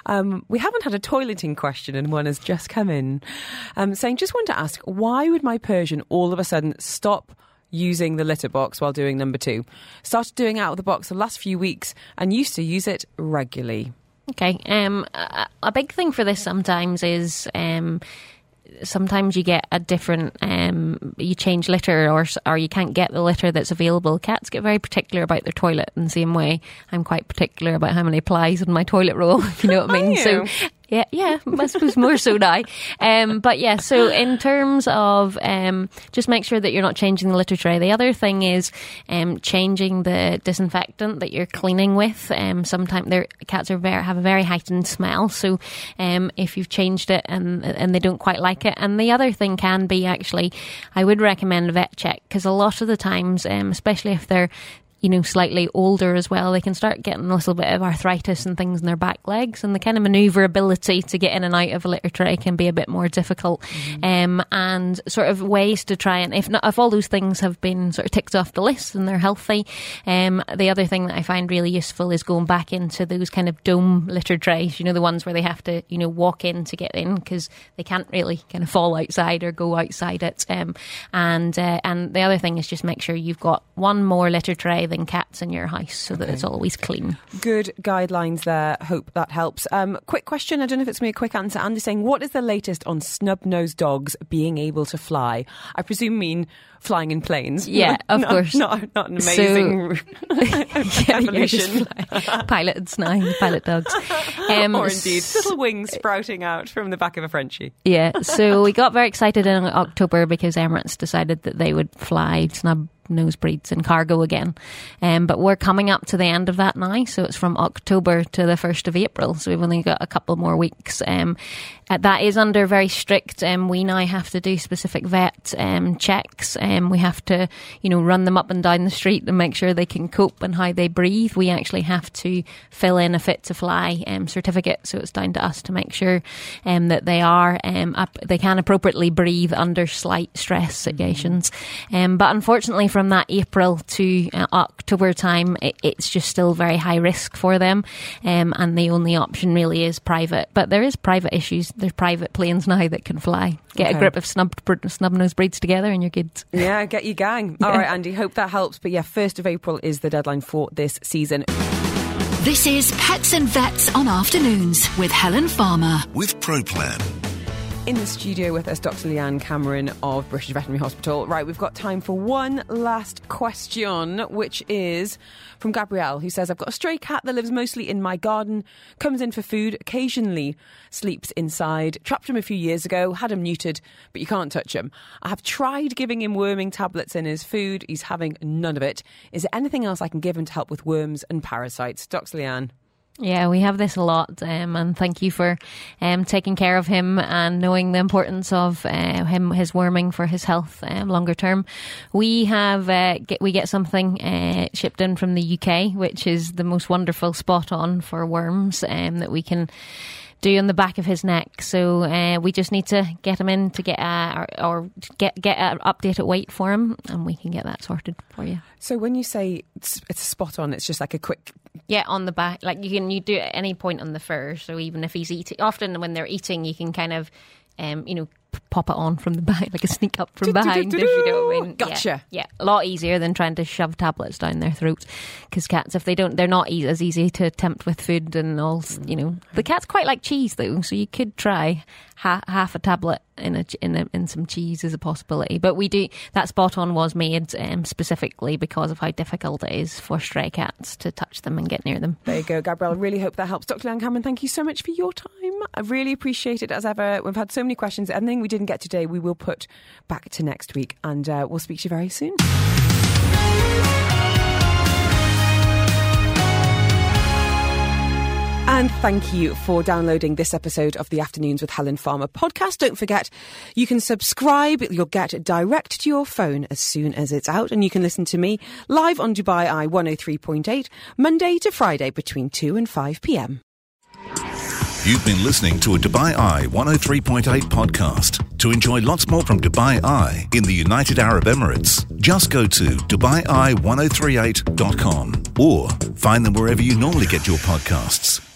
S3: We haven't had a toileting question, and one has just come in. Saying, just want to ask, why would my Persian all of a sudden stop using the litter box while doing number 2? Started doing out of the box the last few weeks and used to use it regularly.
S9: Okay. A big thing for this sometimes is sometimes you get a different, you change litter or you can't get the litter that's available. Cats get very particular about their toilet in the same way I'm quite particular about how many plies in my toilet roll, if you know what I mean. So yeah, I suppose more so now. But yeah, so in terms of just make sure that you're not changing the litter tray. The other thing is changing the disinfectant that you're cleaning with. Sometimes cats have a very heightened smell. So if you've changed it and they don't quite like it. And the other thing can be, actually, I would recommend a vet check, because a lot of the times, especially if they're slightly older as well, they can start getting a little bit of arthritis and things in their back legs, and the kind of manoeuvrability to get in and out of a litter tray can be a bit more difficult. And sort of ways to try and, if all those things have been sort of ticked off the list and they're healthy, the other thing that I find really useful is going back into those kind of dome litter trays, the ones where they have to, walk in to get in, because they can't really kind of fall outside or go outside it. And the other thing is just make sure you've got one more litter tray than cats in your house, so that it's always clean.
S3: Good guidelines there. Hope that helps. Quick question, I don't know if it's going to be a quick answer. Andy's saying, what is the latest on snub-nosed dogs being able to fly? I presume mean flying in planes.
S9: Yeah, of course.
S3: Not an amazing evolution.
S9: Pilot dogs.
S3: Or indeed little wings sprouting out from the back of a Frenchie.
S9: Yeah, so we got very excited in October because Emirates decided that they would fly snub-nosed breeds in cargo again. But we're coming up to the end of that now, so it's from October to the 1st of April, so we've only got a couple more weeks. That is under very strict, we now have to do specific vet checks. We have to, run them up and down the street and make sure they can cope and how they breathe. We actually have to fill in a fit to fly certificate, so it's down to us to make sure that they are they can appropriately breathe under slight stress situations. But unfortunately, from that April to October time, it's just still very high risk for them, and the only option really is private. But there is private issues. There's private planes now that can fly. Get a grip of snub-nosed breeds together and you're good.
S3: Yeah, get your gang. All right, Andy, hope that helps. But yeah, 1st of April is the deadline for this season.
S2: This is Pets and Vets on Afternoons with Helen Farmer.
S1: With ProPlan.
S3: In the studio with us, Dr. Leanne Cameron of British Veterinary Hospital. Right, we've got time for one last question, which is from Gabrielle, who says, I've got a stray cat that lives mostly in my garden, comes in for food, occasionally sleeps inside. Trapped him a few years ago, had him neutered, but you can't touch him. I have tried giving him worming tablets in his food. He's having none of it. Is there anything else I can give him to help with worms and parasites? Dr. Leanne.
S9: Yeah, we have this a lot, and thank you for taking care of him and knowing the importance of his worming for his health longer term. We have we get something shipped in from the UK, which is the most wonderful spot on for worms that we can do on the back of his neck. So we just need to get him in to get an updated weight for him, and we can get that sorted for you.
S3: So when you say it's a spot on, it's just like a quick...
S9: Yeah, on the back. Like you do it at any point on the fur. So even if he's eating... Often when they're eating, you can kind of, pop it on from the back, like a sneak up from behind, if you know what I mean.
S3: Gotcha.
S9: Yeah, a lot easier than trying to shove tablets down their throat, because cats, if they don't, they're not as easy to tempt with food and all. The cats quite like cheese though, so you could try half a tablet in some cheese as a possibility. But we do, that spot on was made specifically because of how difficult it is for stray cats to touch them and get near them.
S3: There you go, Gabrielle. I really hope that helps. Dr. Leanne Cameron, thank you so much for your time. I really appreciate it as ever. We've had so many questions. Anything we didn't get today, we will put back to next week, and we'll speak to you very soon. And thank you for downloading this episode of the Afternoons with Helen Farmer podcast. Don't forget, you can subscribe. You'll get it direct to your phone as soon as it's out. And you can listen to me live on Dubai Eye 103.8, Monday to Friday between 2 and 5 p.m.
S1: You've been listening to a Dubai Eye 103.8 podcast. To enjoy lots more from Dubai Eye in the United Arab Emirates, just go to DubaiEye1038.com or find them wherever you normally get your podcasts.